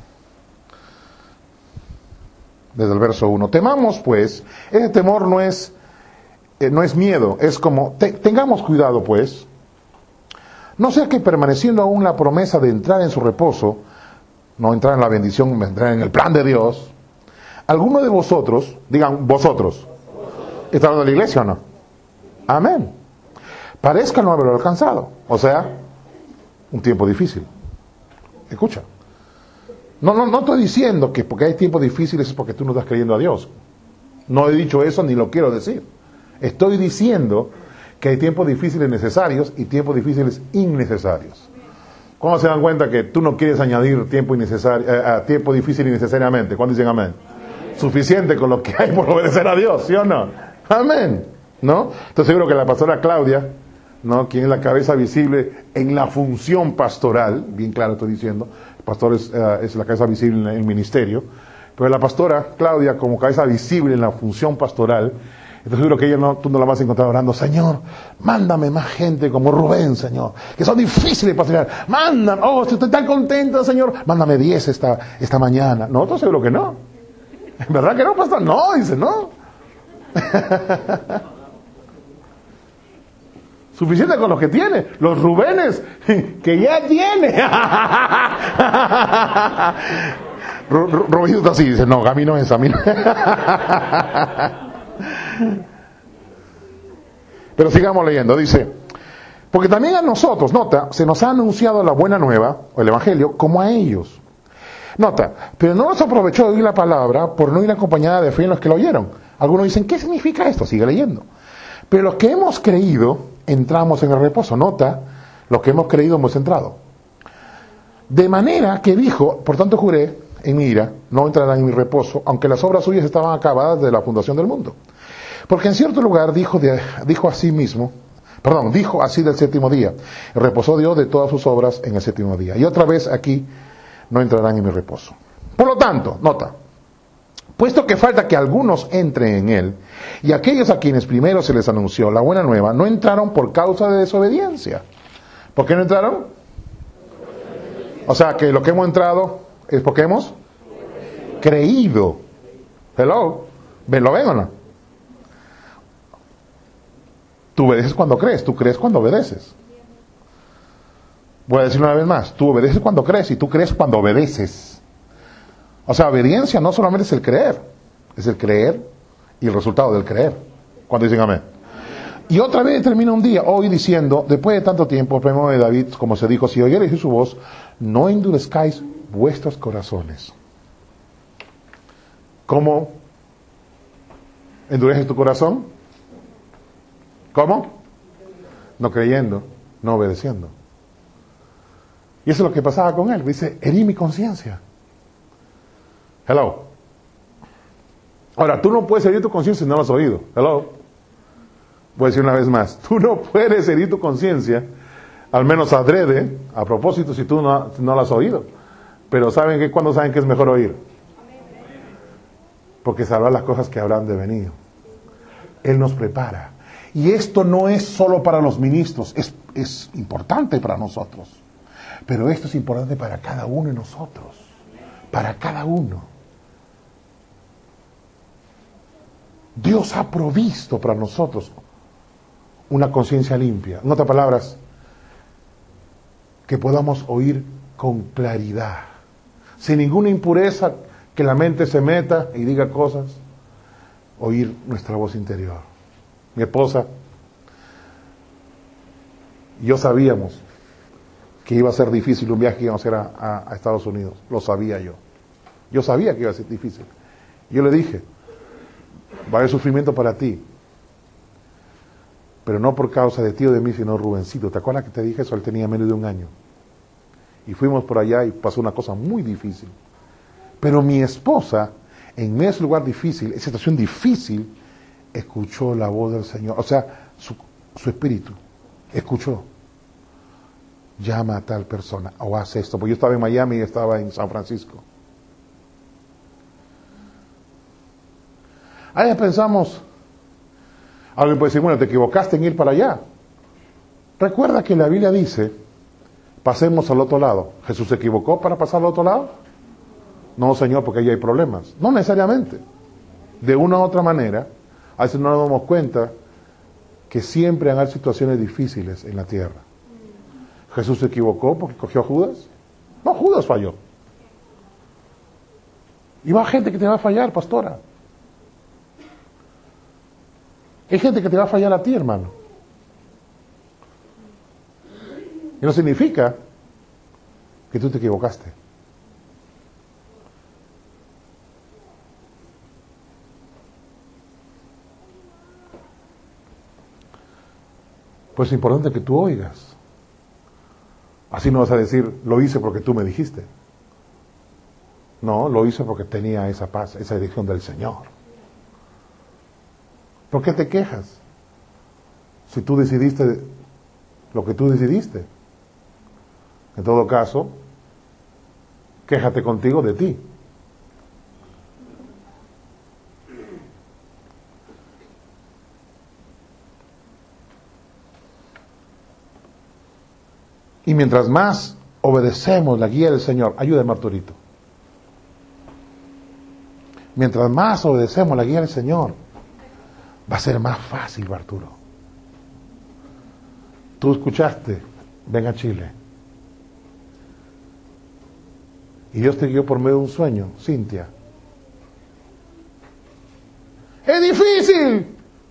desde el verso uno. Temamos pues, ese temor no es, eh, no es miedo, es como, te, tengamos cuidado pues, no sea que permaneciendo aún la promesa de entrar en su reposo, no entrar en la bendición, entrar en el plan de Dios, alguno de vosotros, digan vosotros, ¿está hablando de la iglesia o no? Amén. Parezca no haberlo alcanzado, o sea, un tiempo difícil. Escucha, no, no, no estoy diciendo que porque hay tiempos difíciles es porque tú no estás creyendo a Dios. No he dicho eso ni lo quiero decir. Estoy diciendo que hay tiempos difíciles necesarios y tiempos difíciles innecesarios. ¿Cómo se dan cuenta que tú no quieres añadir tiempo innecesario, eh, a tiempo difícil innecesariamente? ¿Cuándo dicen amén? Amén? Suficiente con lo que hay por obedecer a Dios, ¿sí o no? Amén. ¿No? Estoy seguro que la pastora Claudia, ¿no?, quien es la cabeza visible en la función pastoral, bien claro estoy diciendo, el pastor es, uh, es la cabeza visible en el ministerio, pero la pastora Claudia como cabeza visible en la función pastoral, Estoy seguro que ella no, tú no la vas a encontrar orando, Señor, mándame más gente como Rubén, Señor, que son difíciles para pastorear. Mándame, oh, estoy tan contento, Señor, mándame diez esta, esta mañana. No, estoy seguro que no. ¿Verdad que no, pastor? No, dice, no. Suficiente con los que tiene, los Rubenes que ya tiene. Rubén está así, dice, no, a mí no es, a mí no. Pero sigamos leyendo, dice, porque también a nosotros, nota, se nos ha anunciado la buena nueva, o el evangelio, como a ellos. Nota, pero no nos aprovechó de oír la palabra por no ir acompañada de fe en los que lo oyeron. Algunos dicen, ¿qué significa esto? Sigue leyendo. Pero los que hemos creído, entramos en el reposo. Nota, los que hemos creído hemos entrado. De manera que dijo, por tanto juré en mi ira, no entrarán en mi reposo, aunque las obras suyas estaban acabadas de la fundación del mundo. Porque en cierto lugar dijo, de, dijo a sí mismo, perdón, dijo así del séptimo día, reposó Dios de todas sus obras en el séptimo día. Y otra vez aquí, no entrarán en mi reposo. Por lo tanto, nota, puesto que falta que algunos entren en él, y aquellos a quienes primero se les anunció la buena nueva, no entraron por causa de desobediencia. ¿Por qué no entraron? O sea, que lo que hemos entrado es porque hemos creído. Hello, ¿lo ven o no? Tú obedeces cuando crees, tú crees cuando obedeces. Voy a decir una vez más, tú obedeces cuando crees y tú crees cuando obedeces. O sea, obediencia no solamente es el creer, es el creer y el resultado del creer. Cuando dicen amén. Y otra vez termina un día, hoy diciendo, después de tanto tiempo, primo de David, como se dijo, si oyereis su voz, no endurezcáis vuestros corazones. ¿Cómo endureces tu corazón? ¿Cómo? No creyendo, no obedeciendo. Y eso es lo que pasaba con él. Dice, herí mi conciencia. Hello. Ahora, tú no puedes herir tu conciencia si no lo has oído. Hello. Voy a decir una vez más. Tú no puedes herir tu conciencia, al menos adrede, a propósito, si tú no, no lo has oído. Pero ¿saben que cuándo saben que es mejor oír? Porque sabrá las cosas que habrán de venir. Él nos prepara. Y esto no es solo para los ministros, es, es importante para nosotros. Pero esto es importante para cada uno de nosotros. Para cada uno. Dios ha provisto para nosotros una conciencia limpia. En otras palabras, que podamos oír con claridad. Sin ninguna impureza, que la mente se meta y diga cosas. Oír nuestra voz interior. Mi esposa y yo sabíamos que iba a ser difícil un viaje que íbamos a hacer a, a, a Estados Unidos. Lo sabía yo. Yo sabía que iba a ser difícil. Yo le dije, va a haber sufrimiento para ti. Pero no por causa de ti o de mí, sino Rubencito. ¿Te acuerdas que te dije eso? Él tenía menos de un año. Y fuimos por allá y pasó una cosa muy difícil. Pero mi esposa, en ese lugar difícil, esa situación difícil, escuchó la voz del Señor. O sea, su, su espíritu escuchó. Llama a tal persona o haz esto. Porque yo estaba en Miami y estaba en San Francisco. Ahí pensamos, alguien puede decir, bueno, te equivocaste en ir para allá. Recuerda que la Biblia dice, pasemos al otro lado. ¿Jesús se equivocó para pasar al otro lado? No, Señor, porque ahí hay problemas. No necesariamente. De una u otra manera, a veces no nos damos cuenta que siempre hay situaciones difíciles en la tierra. ¿Jesús se equivocó porque cogió a Judas? No, Judas falló. Y va gente que te va a fallar, pastora. Hay gente que te va a fallar a ti, hermano. Y no significa que tú te equivocaste. Pues es importante que tú oigas. Así no vas a decir, lo hice porque tú me dijiste. No, lo hice porque tenía esa paz, esa dirección del Señor. ¿Por qué te quejas? Si tú decidiste lo que tú decidiste. En todo caso, quéjate contigo de ti. Y mientras más obedecemos la guía del Señor, ayúdame Arturito. Mientras más obedecemos la guía del Señor, va a ser más fácil, Arturo. Tú escuchaste, ven a Chile. Y Dios te guió por medio de un sueño, Cintia. ¡Es difícil!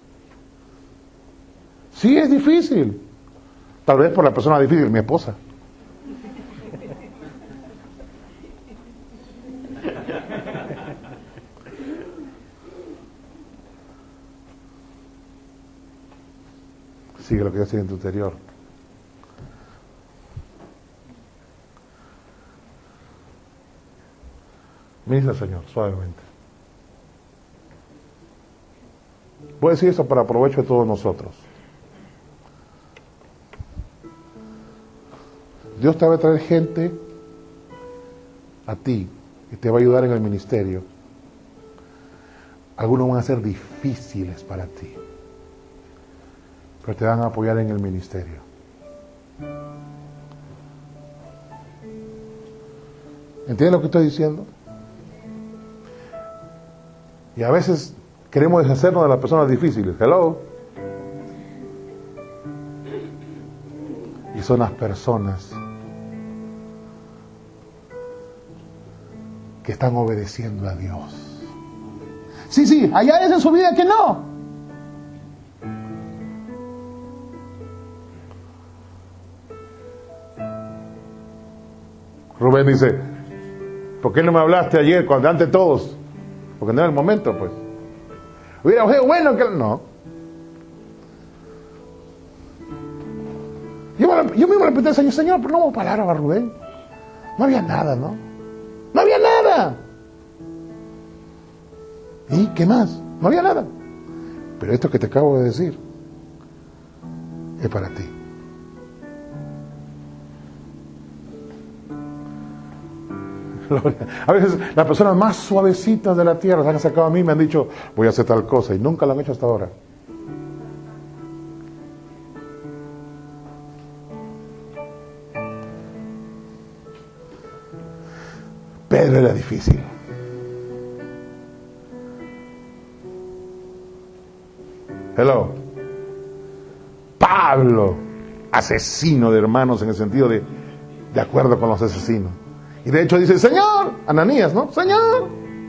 Sí, es difícil. Tal vez por la persona difícil, mi esposa. Sigue lo que yo sigue en tu interior. Ministra, Señor, suavemente. Voy a decir eso para provecho de todos nosotros. Dios te va a traer gente a ti que te va a ayudar en el ministerio. Algunos van a ser difíciles para ti, pero te van a apoyar en el ministerio. ¿Entiendes lo que estoy diciendo? Y a veces queremos deshacernos de las personas difíciles. Hello. Y son las personas que están obedeciendo a Dios. Sí, sí, allá es en su vida que no. Rubén dice, ¿por qué no me hablaste ayer cuando ante todos? Porque no era el momento, pues. Hubiera sido bueno que... No. Yo, yo mismo le pregunté al Señor, Señor, pero no hubo palabra a Rubén. No había nada, ¿no? No había nada. ¿Y qué más? No había nada. Pero esto que te acabo de decir es para ti. A veces las personas más suavecitas de la tierra se han acercado a mí y me han dicho, voy a hacer tal cosa, y nunca lo han hecho hasta ahora. Pedro era difícil. Hello. Pablo, asesino de hermanos en el sentido de de acuerdo con los asesinos. Y de hecho dice, Señor, Ananías, ¿no? Señor,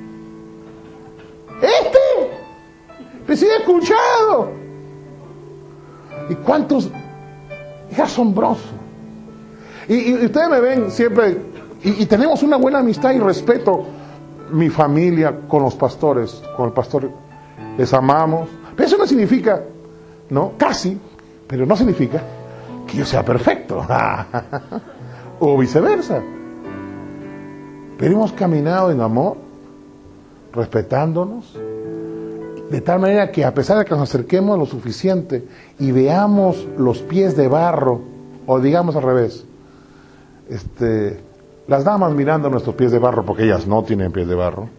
este, recién he escuchado. ¿Y cuántos? Es asombroso. Y, y ustedes me ven siempre, y, y tenemos una buena amistad y respeto, mi familia con los pastores, con el pastor, les amamos. Pero eso no significa, ¿no? Casi, pero no significa que yo sea perfecto. O viceversa. Pero hemos caminado en amor, respetándonos, de tal manera que a pesar de que nos acerquemos lo suficiente y veamos los pies de barro, o digamos al revés, este, las damas mirando nuestros pies de barro, porque ellas no tienen pies de barro,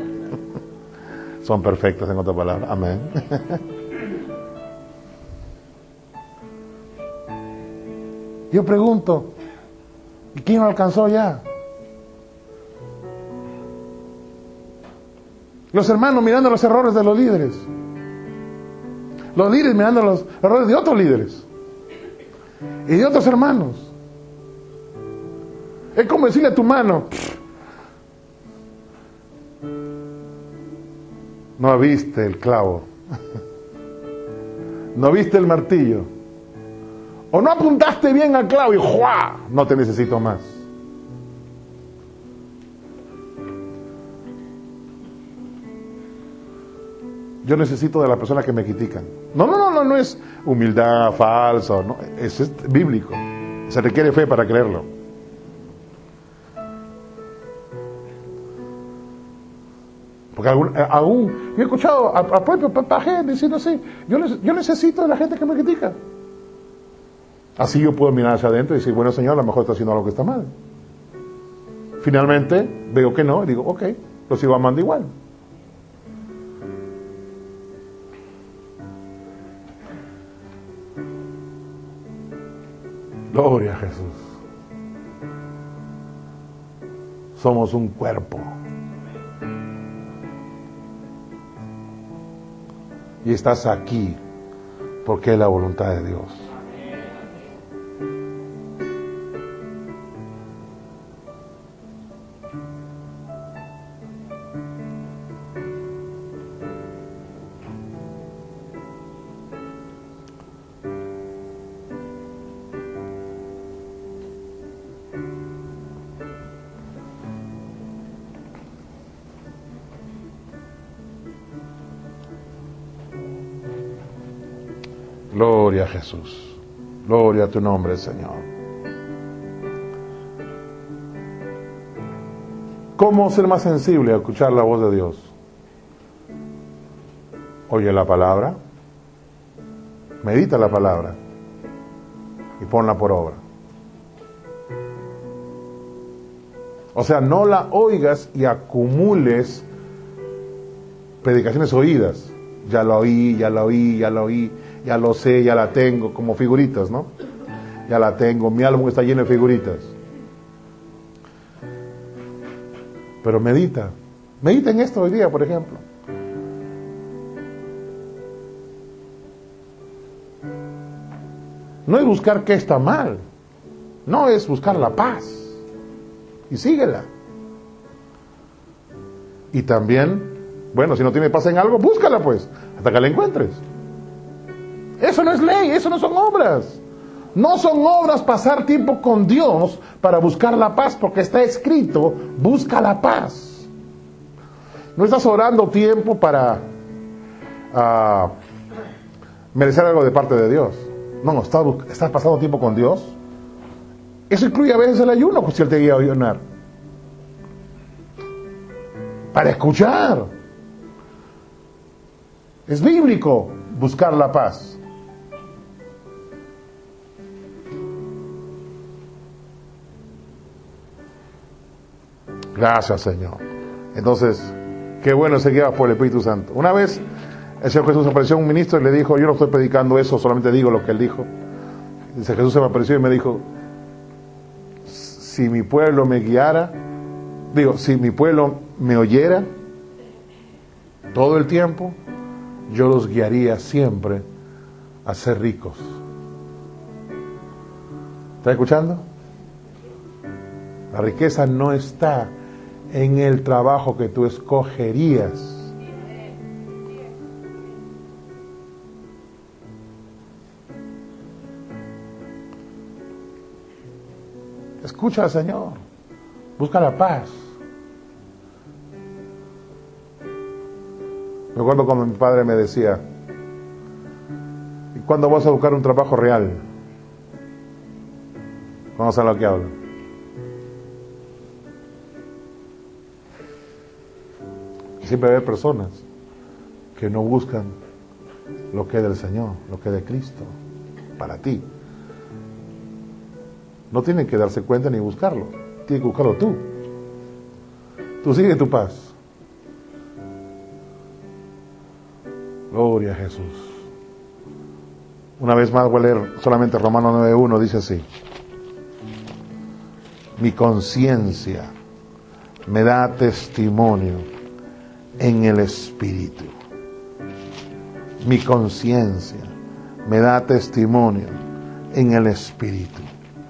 son perfectas en otra palabra, amén. Yo pregunto, ¿y quién lo alcanzó ya? Los hermanos mirando los errores de los líderes. Los líderes mirando los errores de otros líderes. Y de otros hermanos. Es como decirle a tu mano, no viste el clavo. No viste el martillo. O no apuntaste bien al clavo y ¡juá! No te necesito más. Yo necesito de la persona que me critican. No, no, no, no, no es humildad falsa, no, es, es bíblico. Se requiere fe para creerlo. Porque aún, aún yo he escuchado a, a propio papaje diciendo así, yo, yo necesito de la gente que me critica. Así yo puedo mirar hacia adentro y decir, bueno, Señor, a lo mejor está haciendo algo que está mal. Finalmente veo que no y digo, ok, lo sigo amando igual. Gloria a Jesús. somos un cuerpo. Y estás aquí porque es la voluntad de Dios. Gloria a Jesús. Gloria a tu nombre, Señor. ¿Cómo ser más sensible a escuchar la voz de Dios? Oye la palabra, medita la palabra y ponla por obra. O sea, no la oigas y acumules predicaciones oídas. Ya la oí, ya la oí, ya la oí, ya lo sé, ya la tengo, como figuritas, ¿no? Ya la tengo, mi álbum está lleno de figuritas. Pero medita, medita en esto hoy día, por ejemplo. No es buscar qué está mal, no, es buscar la paz. Y síguela. Y también, bueno, si no tienes paz en algo, búscala pues, hasta que la encuentres. Eso no es ley, eso no son obras. No son obras pasar tiempo con Dios para buscar la paz, porque está escrito, busca la paz. No estás orando tiempo para uh, merecer algo de parte de Dios. No, estás, estás pasando tiempo con Dios. Eso incluye a veces el ayuno, si Él te guía a ayunar. Para escuchar. Es bíblico buscar la paz. Gracias, Señor. Entonces, qué bueno ser guiados por el Espíritu Santo. Una vez el Señor Jesús apareció a un ministro y le dijo, yo no estoy predicando eso, solamente digo lo que Él dijo. Dice, Jesús se me apareció y me dijo, si mi pueblo me guiara, digo, si mi pueblo me oyera todo el tiempo, yo los guiaría siempre a ser ricos. ¿Estás escuchando? La riqueza no está en el trabajo que tú escogerías. Escucha al Señor, busca la paz. Me acuerdo cuando mi padre me decía, ¿y cuándo vas a buscar un trabajo real? ¿Cómo saben lo que hablo? Siempre hay personas que no buscan lo que es del Señor, lo que es de Cristo, para ti. No tienen que darse cuenta ni buscarlo, tienen que buscarlo tú. Tú sigue tu paz. Gloria a Jesús. Una vez más voy a leer solamente Romanos nueve uno, dice así: mi conciencia me da testimonio en el Espíritu. Mi conciencia me da testimonio en el Espíritu.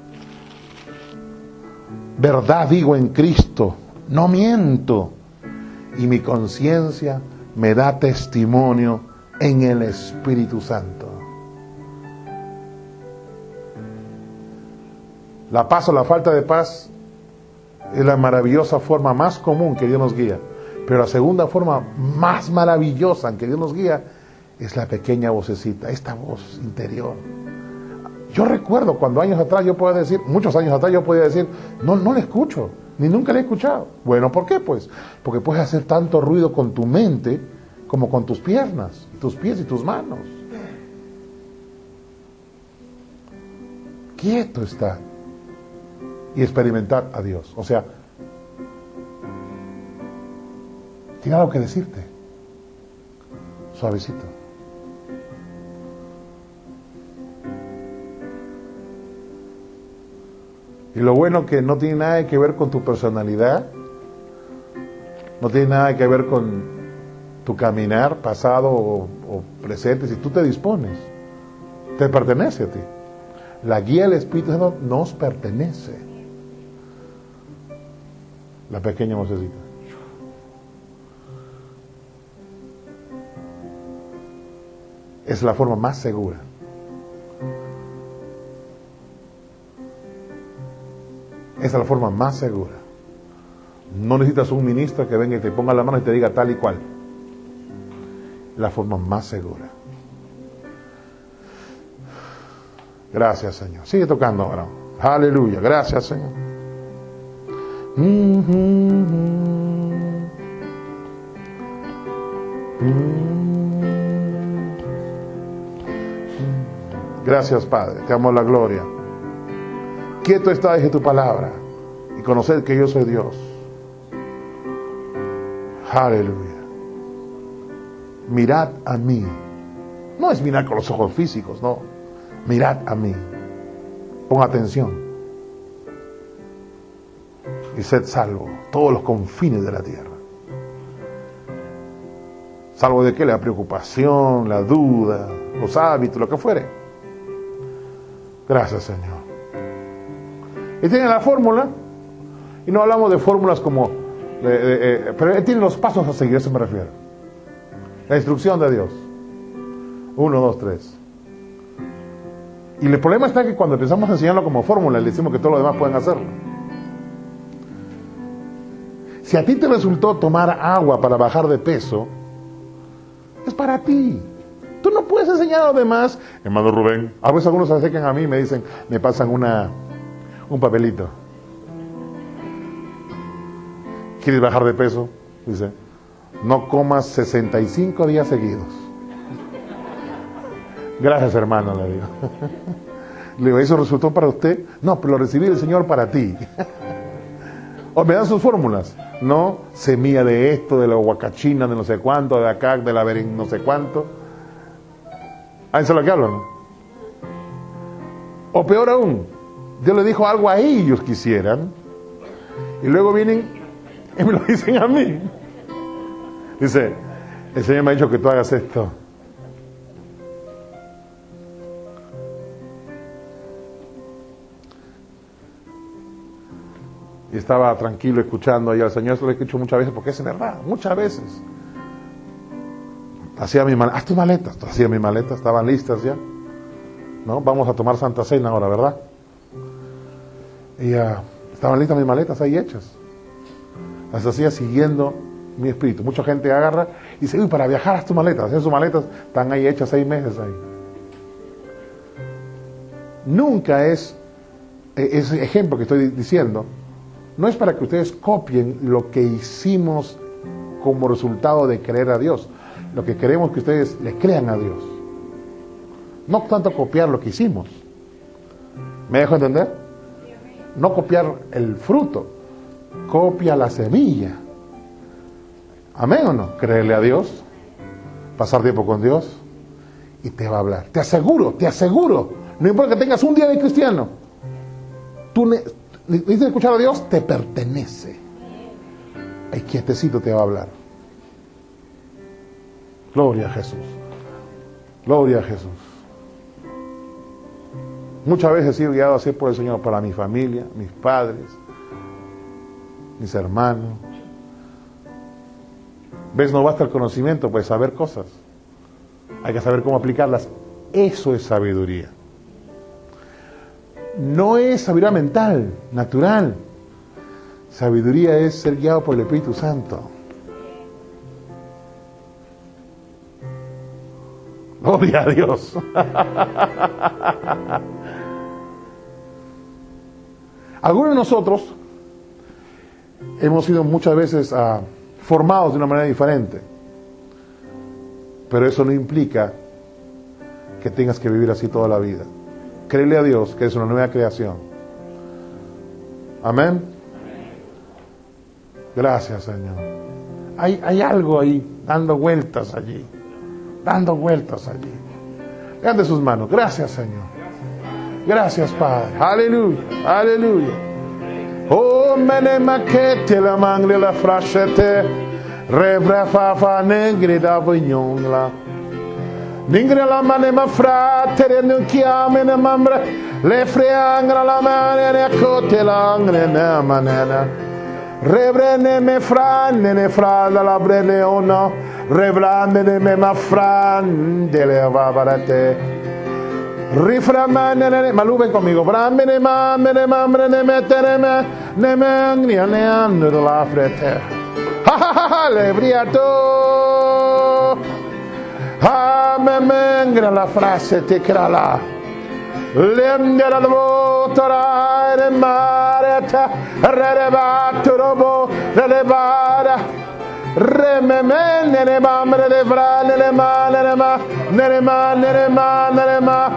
Verdad digo en Cristo, no miento. Y mi conciencia me da testimonio en el Espíritu Santo. La paz o la falta de paz es la maravillosa forma más común que Dios nos guía. Pero la segunda forma más maravillosa en que Dios nos guía es la pequeña vocecita, esta voz interior. Yo recuerdo cuando años atrás yo podía decir, muchos años atrás yo podía decir, no, no le escucho, ni nunca le he escuchado. Bueno, ¿por qué? Pues porque puedes hacer tanto ruido con tu mente como con tus piernas, tus pies y tus manos. Quieto está y experimentar a Dios. O sea, tiene algo que decirte, suavecito. Y lo bueno que no tiene nada que ver con tu personalidad, No tiene nada que ver con tu caminar, pasado o, o presente. Si tú te dispones, te pertenece a ti. La guía del Espíritu Santo nos pertenece. La pequeña vocecita. Es la forma más segura. Esa es la forma más segura. No necesitas un ministro que venga y te ponga la mano y te diga tal y cual. La forma más segura. Gracias, Señor. Sigue tocando ahora. Aleluya. Gracias, Señor. Gracias, Padre. Te amo la gloria. Quieto está, dije tu palabra, y conoced que yo soy Dios. Aleluya. Mirad a mí. No es mirar con los ojos físicos, no. Mirad a mí. Pon atención. Y sed salvo, todos los confines de la tierra. ¿Salvo de qué? La preocupación, la duda, los hábitos, lo que fuere. Gracias, Señor. Y tiene la fórmula, y no hablamos de fórmulas como, de, de, de, pero él tiene los pasos a seguir, a eso me refiero. La instrucción de Dios. Uno, dos, tres. Y el problema está que cuando empezamos a enseñarlo como fórmula, le decimos que todos los demás pueden hacerlo. Si a ti te resultó tomar agua para bajar de peso, es para ti. Tú no puedes enseñar a los demás. Hermano Rubén, a veces algunos se acercan a mí y me dicen, me pasan una... un papelito. ¿Quieres bajar de peso? Dice, no comas sesenta y cinco días seguidos. Gracias, hermano, le digo. Le digo, ¿eso resultó para usted? No, pero lo recibí del Señor para ti. O me dan sus fórmulas. No, semilla de esto, de la guacachina, de no sé cuánto, de acá, de la beren, no sé cuánto. Ah, eso es lo que hablan, ¿no? O peor aún, Dios le dijo algo a ellos que hicieran y luego vienen y me lo dicen a mí. Dice, el Señor me ha dicho que tú hagas esto. Y estaba tranquilo escuchando y al Señor se lo he escuchado muchas veces porque es verdad, muchas veces. Hacía mi maleta, haz tus maletas, hacía mis maletas, estaban listas ya. ¿No? Vamos a tomar Santa Cena ahora, ¿verdad? Y uh, estaban listas mis maletas ahí hechas. Las hacía siguiendo mi espíritu. Mucha gente agarra y dice, uy, para viajar haz tus maletas. Hacen sus maletas, están ahí hechas seis meses ahí. Nunca es, ese ejemplo que estoy diciendo, no es para que ustedes copien lo que hicimos como resultado de creer a Dios. Lo que queremos es que ustedes le crean a Dios. No tanto copiar lo que hicimos. ¿Me dejo entender? No copiar el fruto, copia la semilla. ¿Amén o no? Creerle a Dios, pasar tiempo con Dios y te va a hablar. Te aseguro, te aseguro. No importa que tengas un día de cristiano. Tú necesitas escuchar a Dios, te pertenece. Ahí quietecito te va a hablar. Gloria a Jesús. Gloria a Jesús. Muchas veces he sido guiado así por el Señor para mi familia, mis padres, mis hermanos. ¿Ves? No basta el conocimiento, pues saber cosas. Hay que saber cómo aplicarlas. Eso es sabiduría. No es sabiduría mental, natural. Sabiduría es ser guiado por el Espíritu Santo. Gloria a Dios. Algunos de nosotros hemos sido muchas veces uh, formados de una manera diferente, pero eso no implica que tengas que vivir así toda la vida. Créele a Dios que es una nueva creación. Amén. Gracias, Señor. Hay, hay algo ahí dando vueltas allí, dando vueltas allí. Levante sus manos. Gracias, Señor. Gracias, Padre. Aleluya, aleluya. Oh, menema que te la mangle la frasete. Rebra fa fa negri da vignongla. Ningre la mane ma fratere non chiame ne mambre. Le freangra la mane ne cote l'angre ne manena. Rebre ne me franne ne fra la brene ono. Rebrande ne me ma frande le vavarate. Riframane ne ma lui conmigo. Brambe ne mamre ne mamre ne mettere me. Ne me angria ne andro la frete. Ha ha ha ha le briato. Ah, me mengra la frase te crala. Lendera la motora e mare ta rerebato robo relevara. Rememene ne mamre le vrane le mane le ma ne ma ne ma ne ma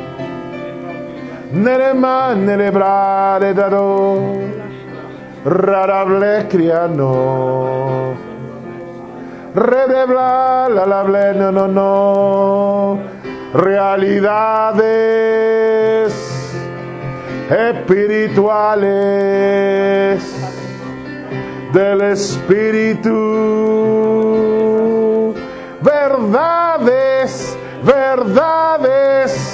ne ma ne brare da do. Rarable criano. Redebla la la ble no no no. Realidades espirituales del espíritu. Verdades, verdades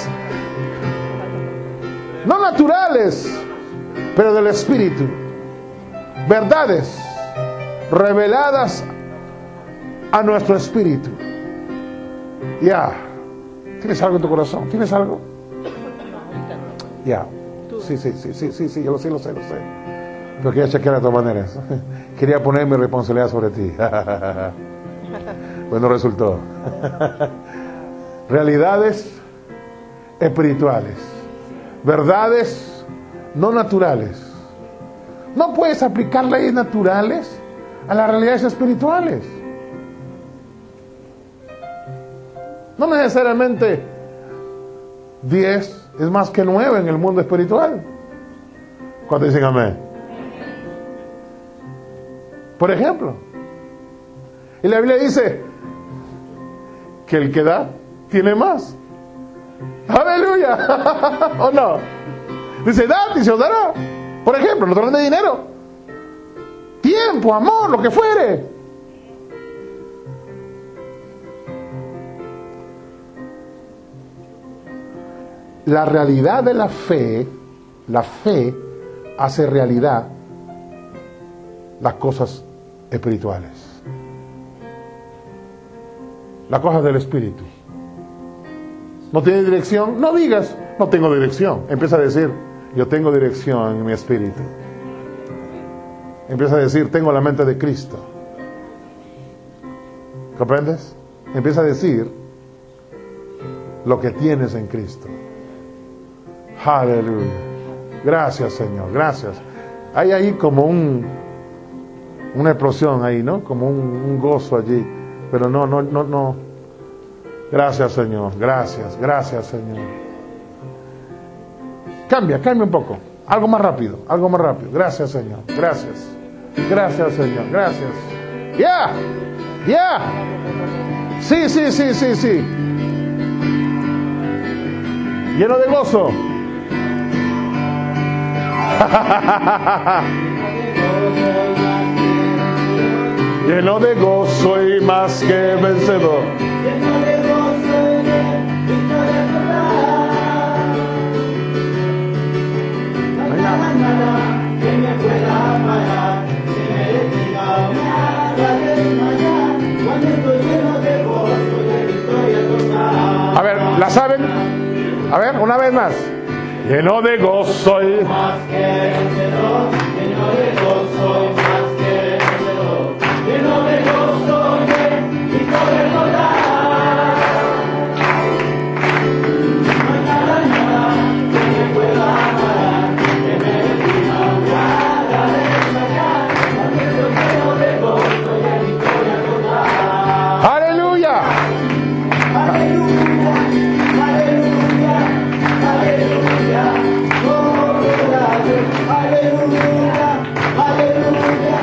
no naturales, pero del espíritu. Verdades reveladas a nuestro espíritu. Ya. ¿Tienes algo en tu corazón? ¿Tienes algo? Ya. Sí, sí, sí, sí, sí, sí, yo lo sé, lo sé, lo sé. Pero quería chequear de todas maneras. Quería poner mi responsabilidad sobre ti. Pues no resultó. Realidades espirituales. Verdades no naturales. No puedes aplicar leyes naturales a las realidades espirituales. No necesariamente diez es más que nueve en el mundo espiritual. ¿Cuánto dicen amén? Por ejemplo, y la Biblia dice que el que da tiene más. ¡Aleluya! ¿O no? Dice, dad y se os dará. Por ejemplo, no te hablan de dinero, tiempo, amor, lo que fuere. La realidad de la fe, la fe hace realidad las cosas espirituales, las cosas del espíritu. ¿No tiene dirección? No digas, no tengo dirección. Empieza a decir, yo tengo dirección en mi espíritu. Empieza a decir, tengo la mente de Cristo. ¿Comprendes? Empieza a decir lo que tienes en Cristo. Aleluya. Gracias, Señor, gracias. Hay ahí como un una explosión ahí, ¿no? Como un, un gozo allí. Pero no, no, no, no. Gracias, Señor, gracias, gracias, Señor. Cambia, cambia un poco. Algo más rápido, algo más rápido. Gracias, Señor, gracias. Gracias, Señor, gracias. Ya, yeah, ya. Yeah. Sí, sí, sí, sí, sí. Lleno de gozo. Lleno de gozo y más que vencedor.
Lleno de gozo y de victoria total. No hay nada, nada que me pueda parar, que me detenga o me haga desmayar. Cuando estoy lleno de gozo y de victoria total.
A ver, ¿la saben? A ver, una vez más. Lleno de gozo y
más que vencedor. Lleno de gozo y más que vencedor. Lleno de gozo y de victoria total. No hay nada, nada que me pueda parar, que me detenga o me haga desmayar. Porque estoy lleno de gozo y de victoria total.
¡Aleluya!
Aleluya, aleluya, aleluya. Oh, gracias. Aleluya, aleluya.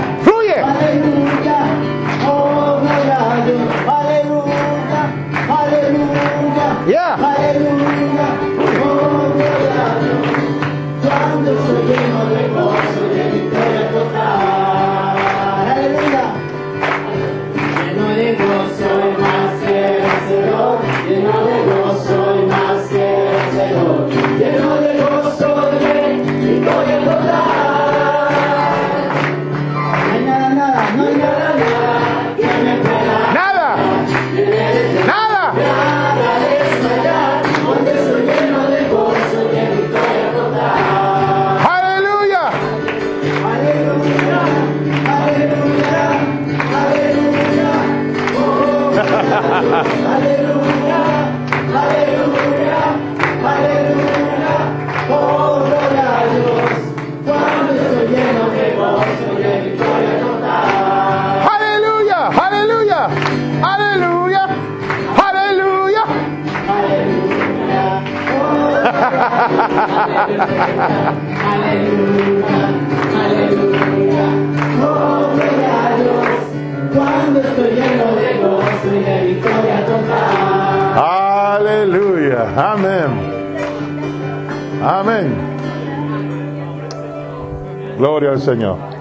aleluya, aleluya, aleluya, oh gloria a Dios, cuando estoy lleno de gozo y de victoria total.
Aleluya, aleluya, aleluya, aleluya.
Aleluya, oh, aleluya, aleluya, oh gloria a Dios, cuando estoy lleno de gozo y de victoria total.
Aleluya, amén. Amén. Gloria al Señor.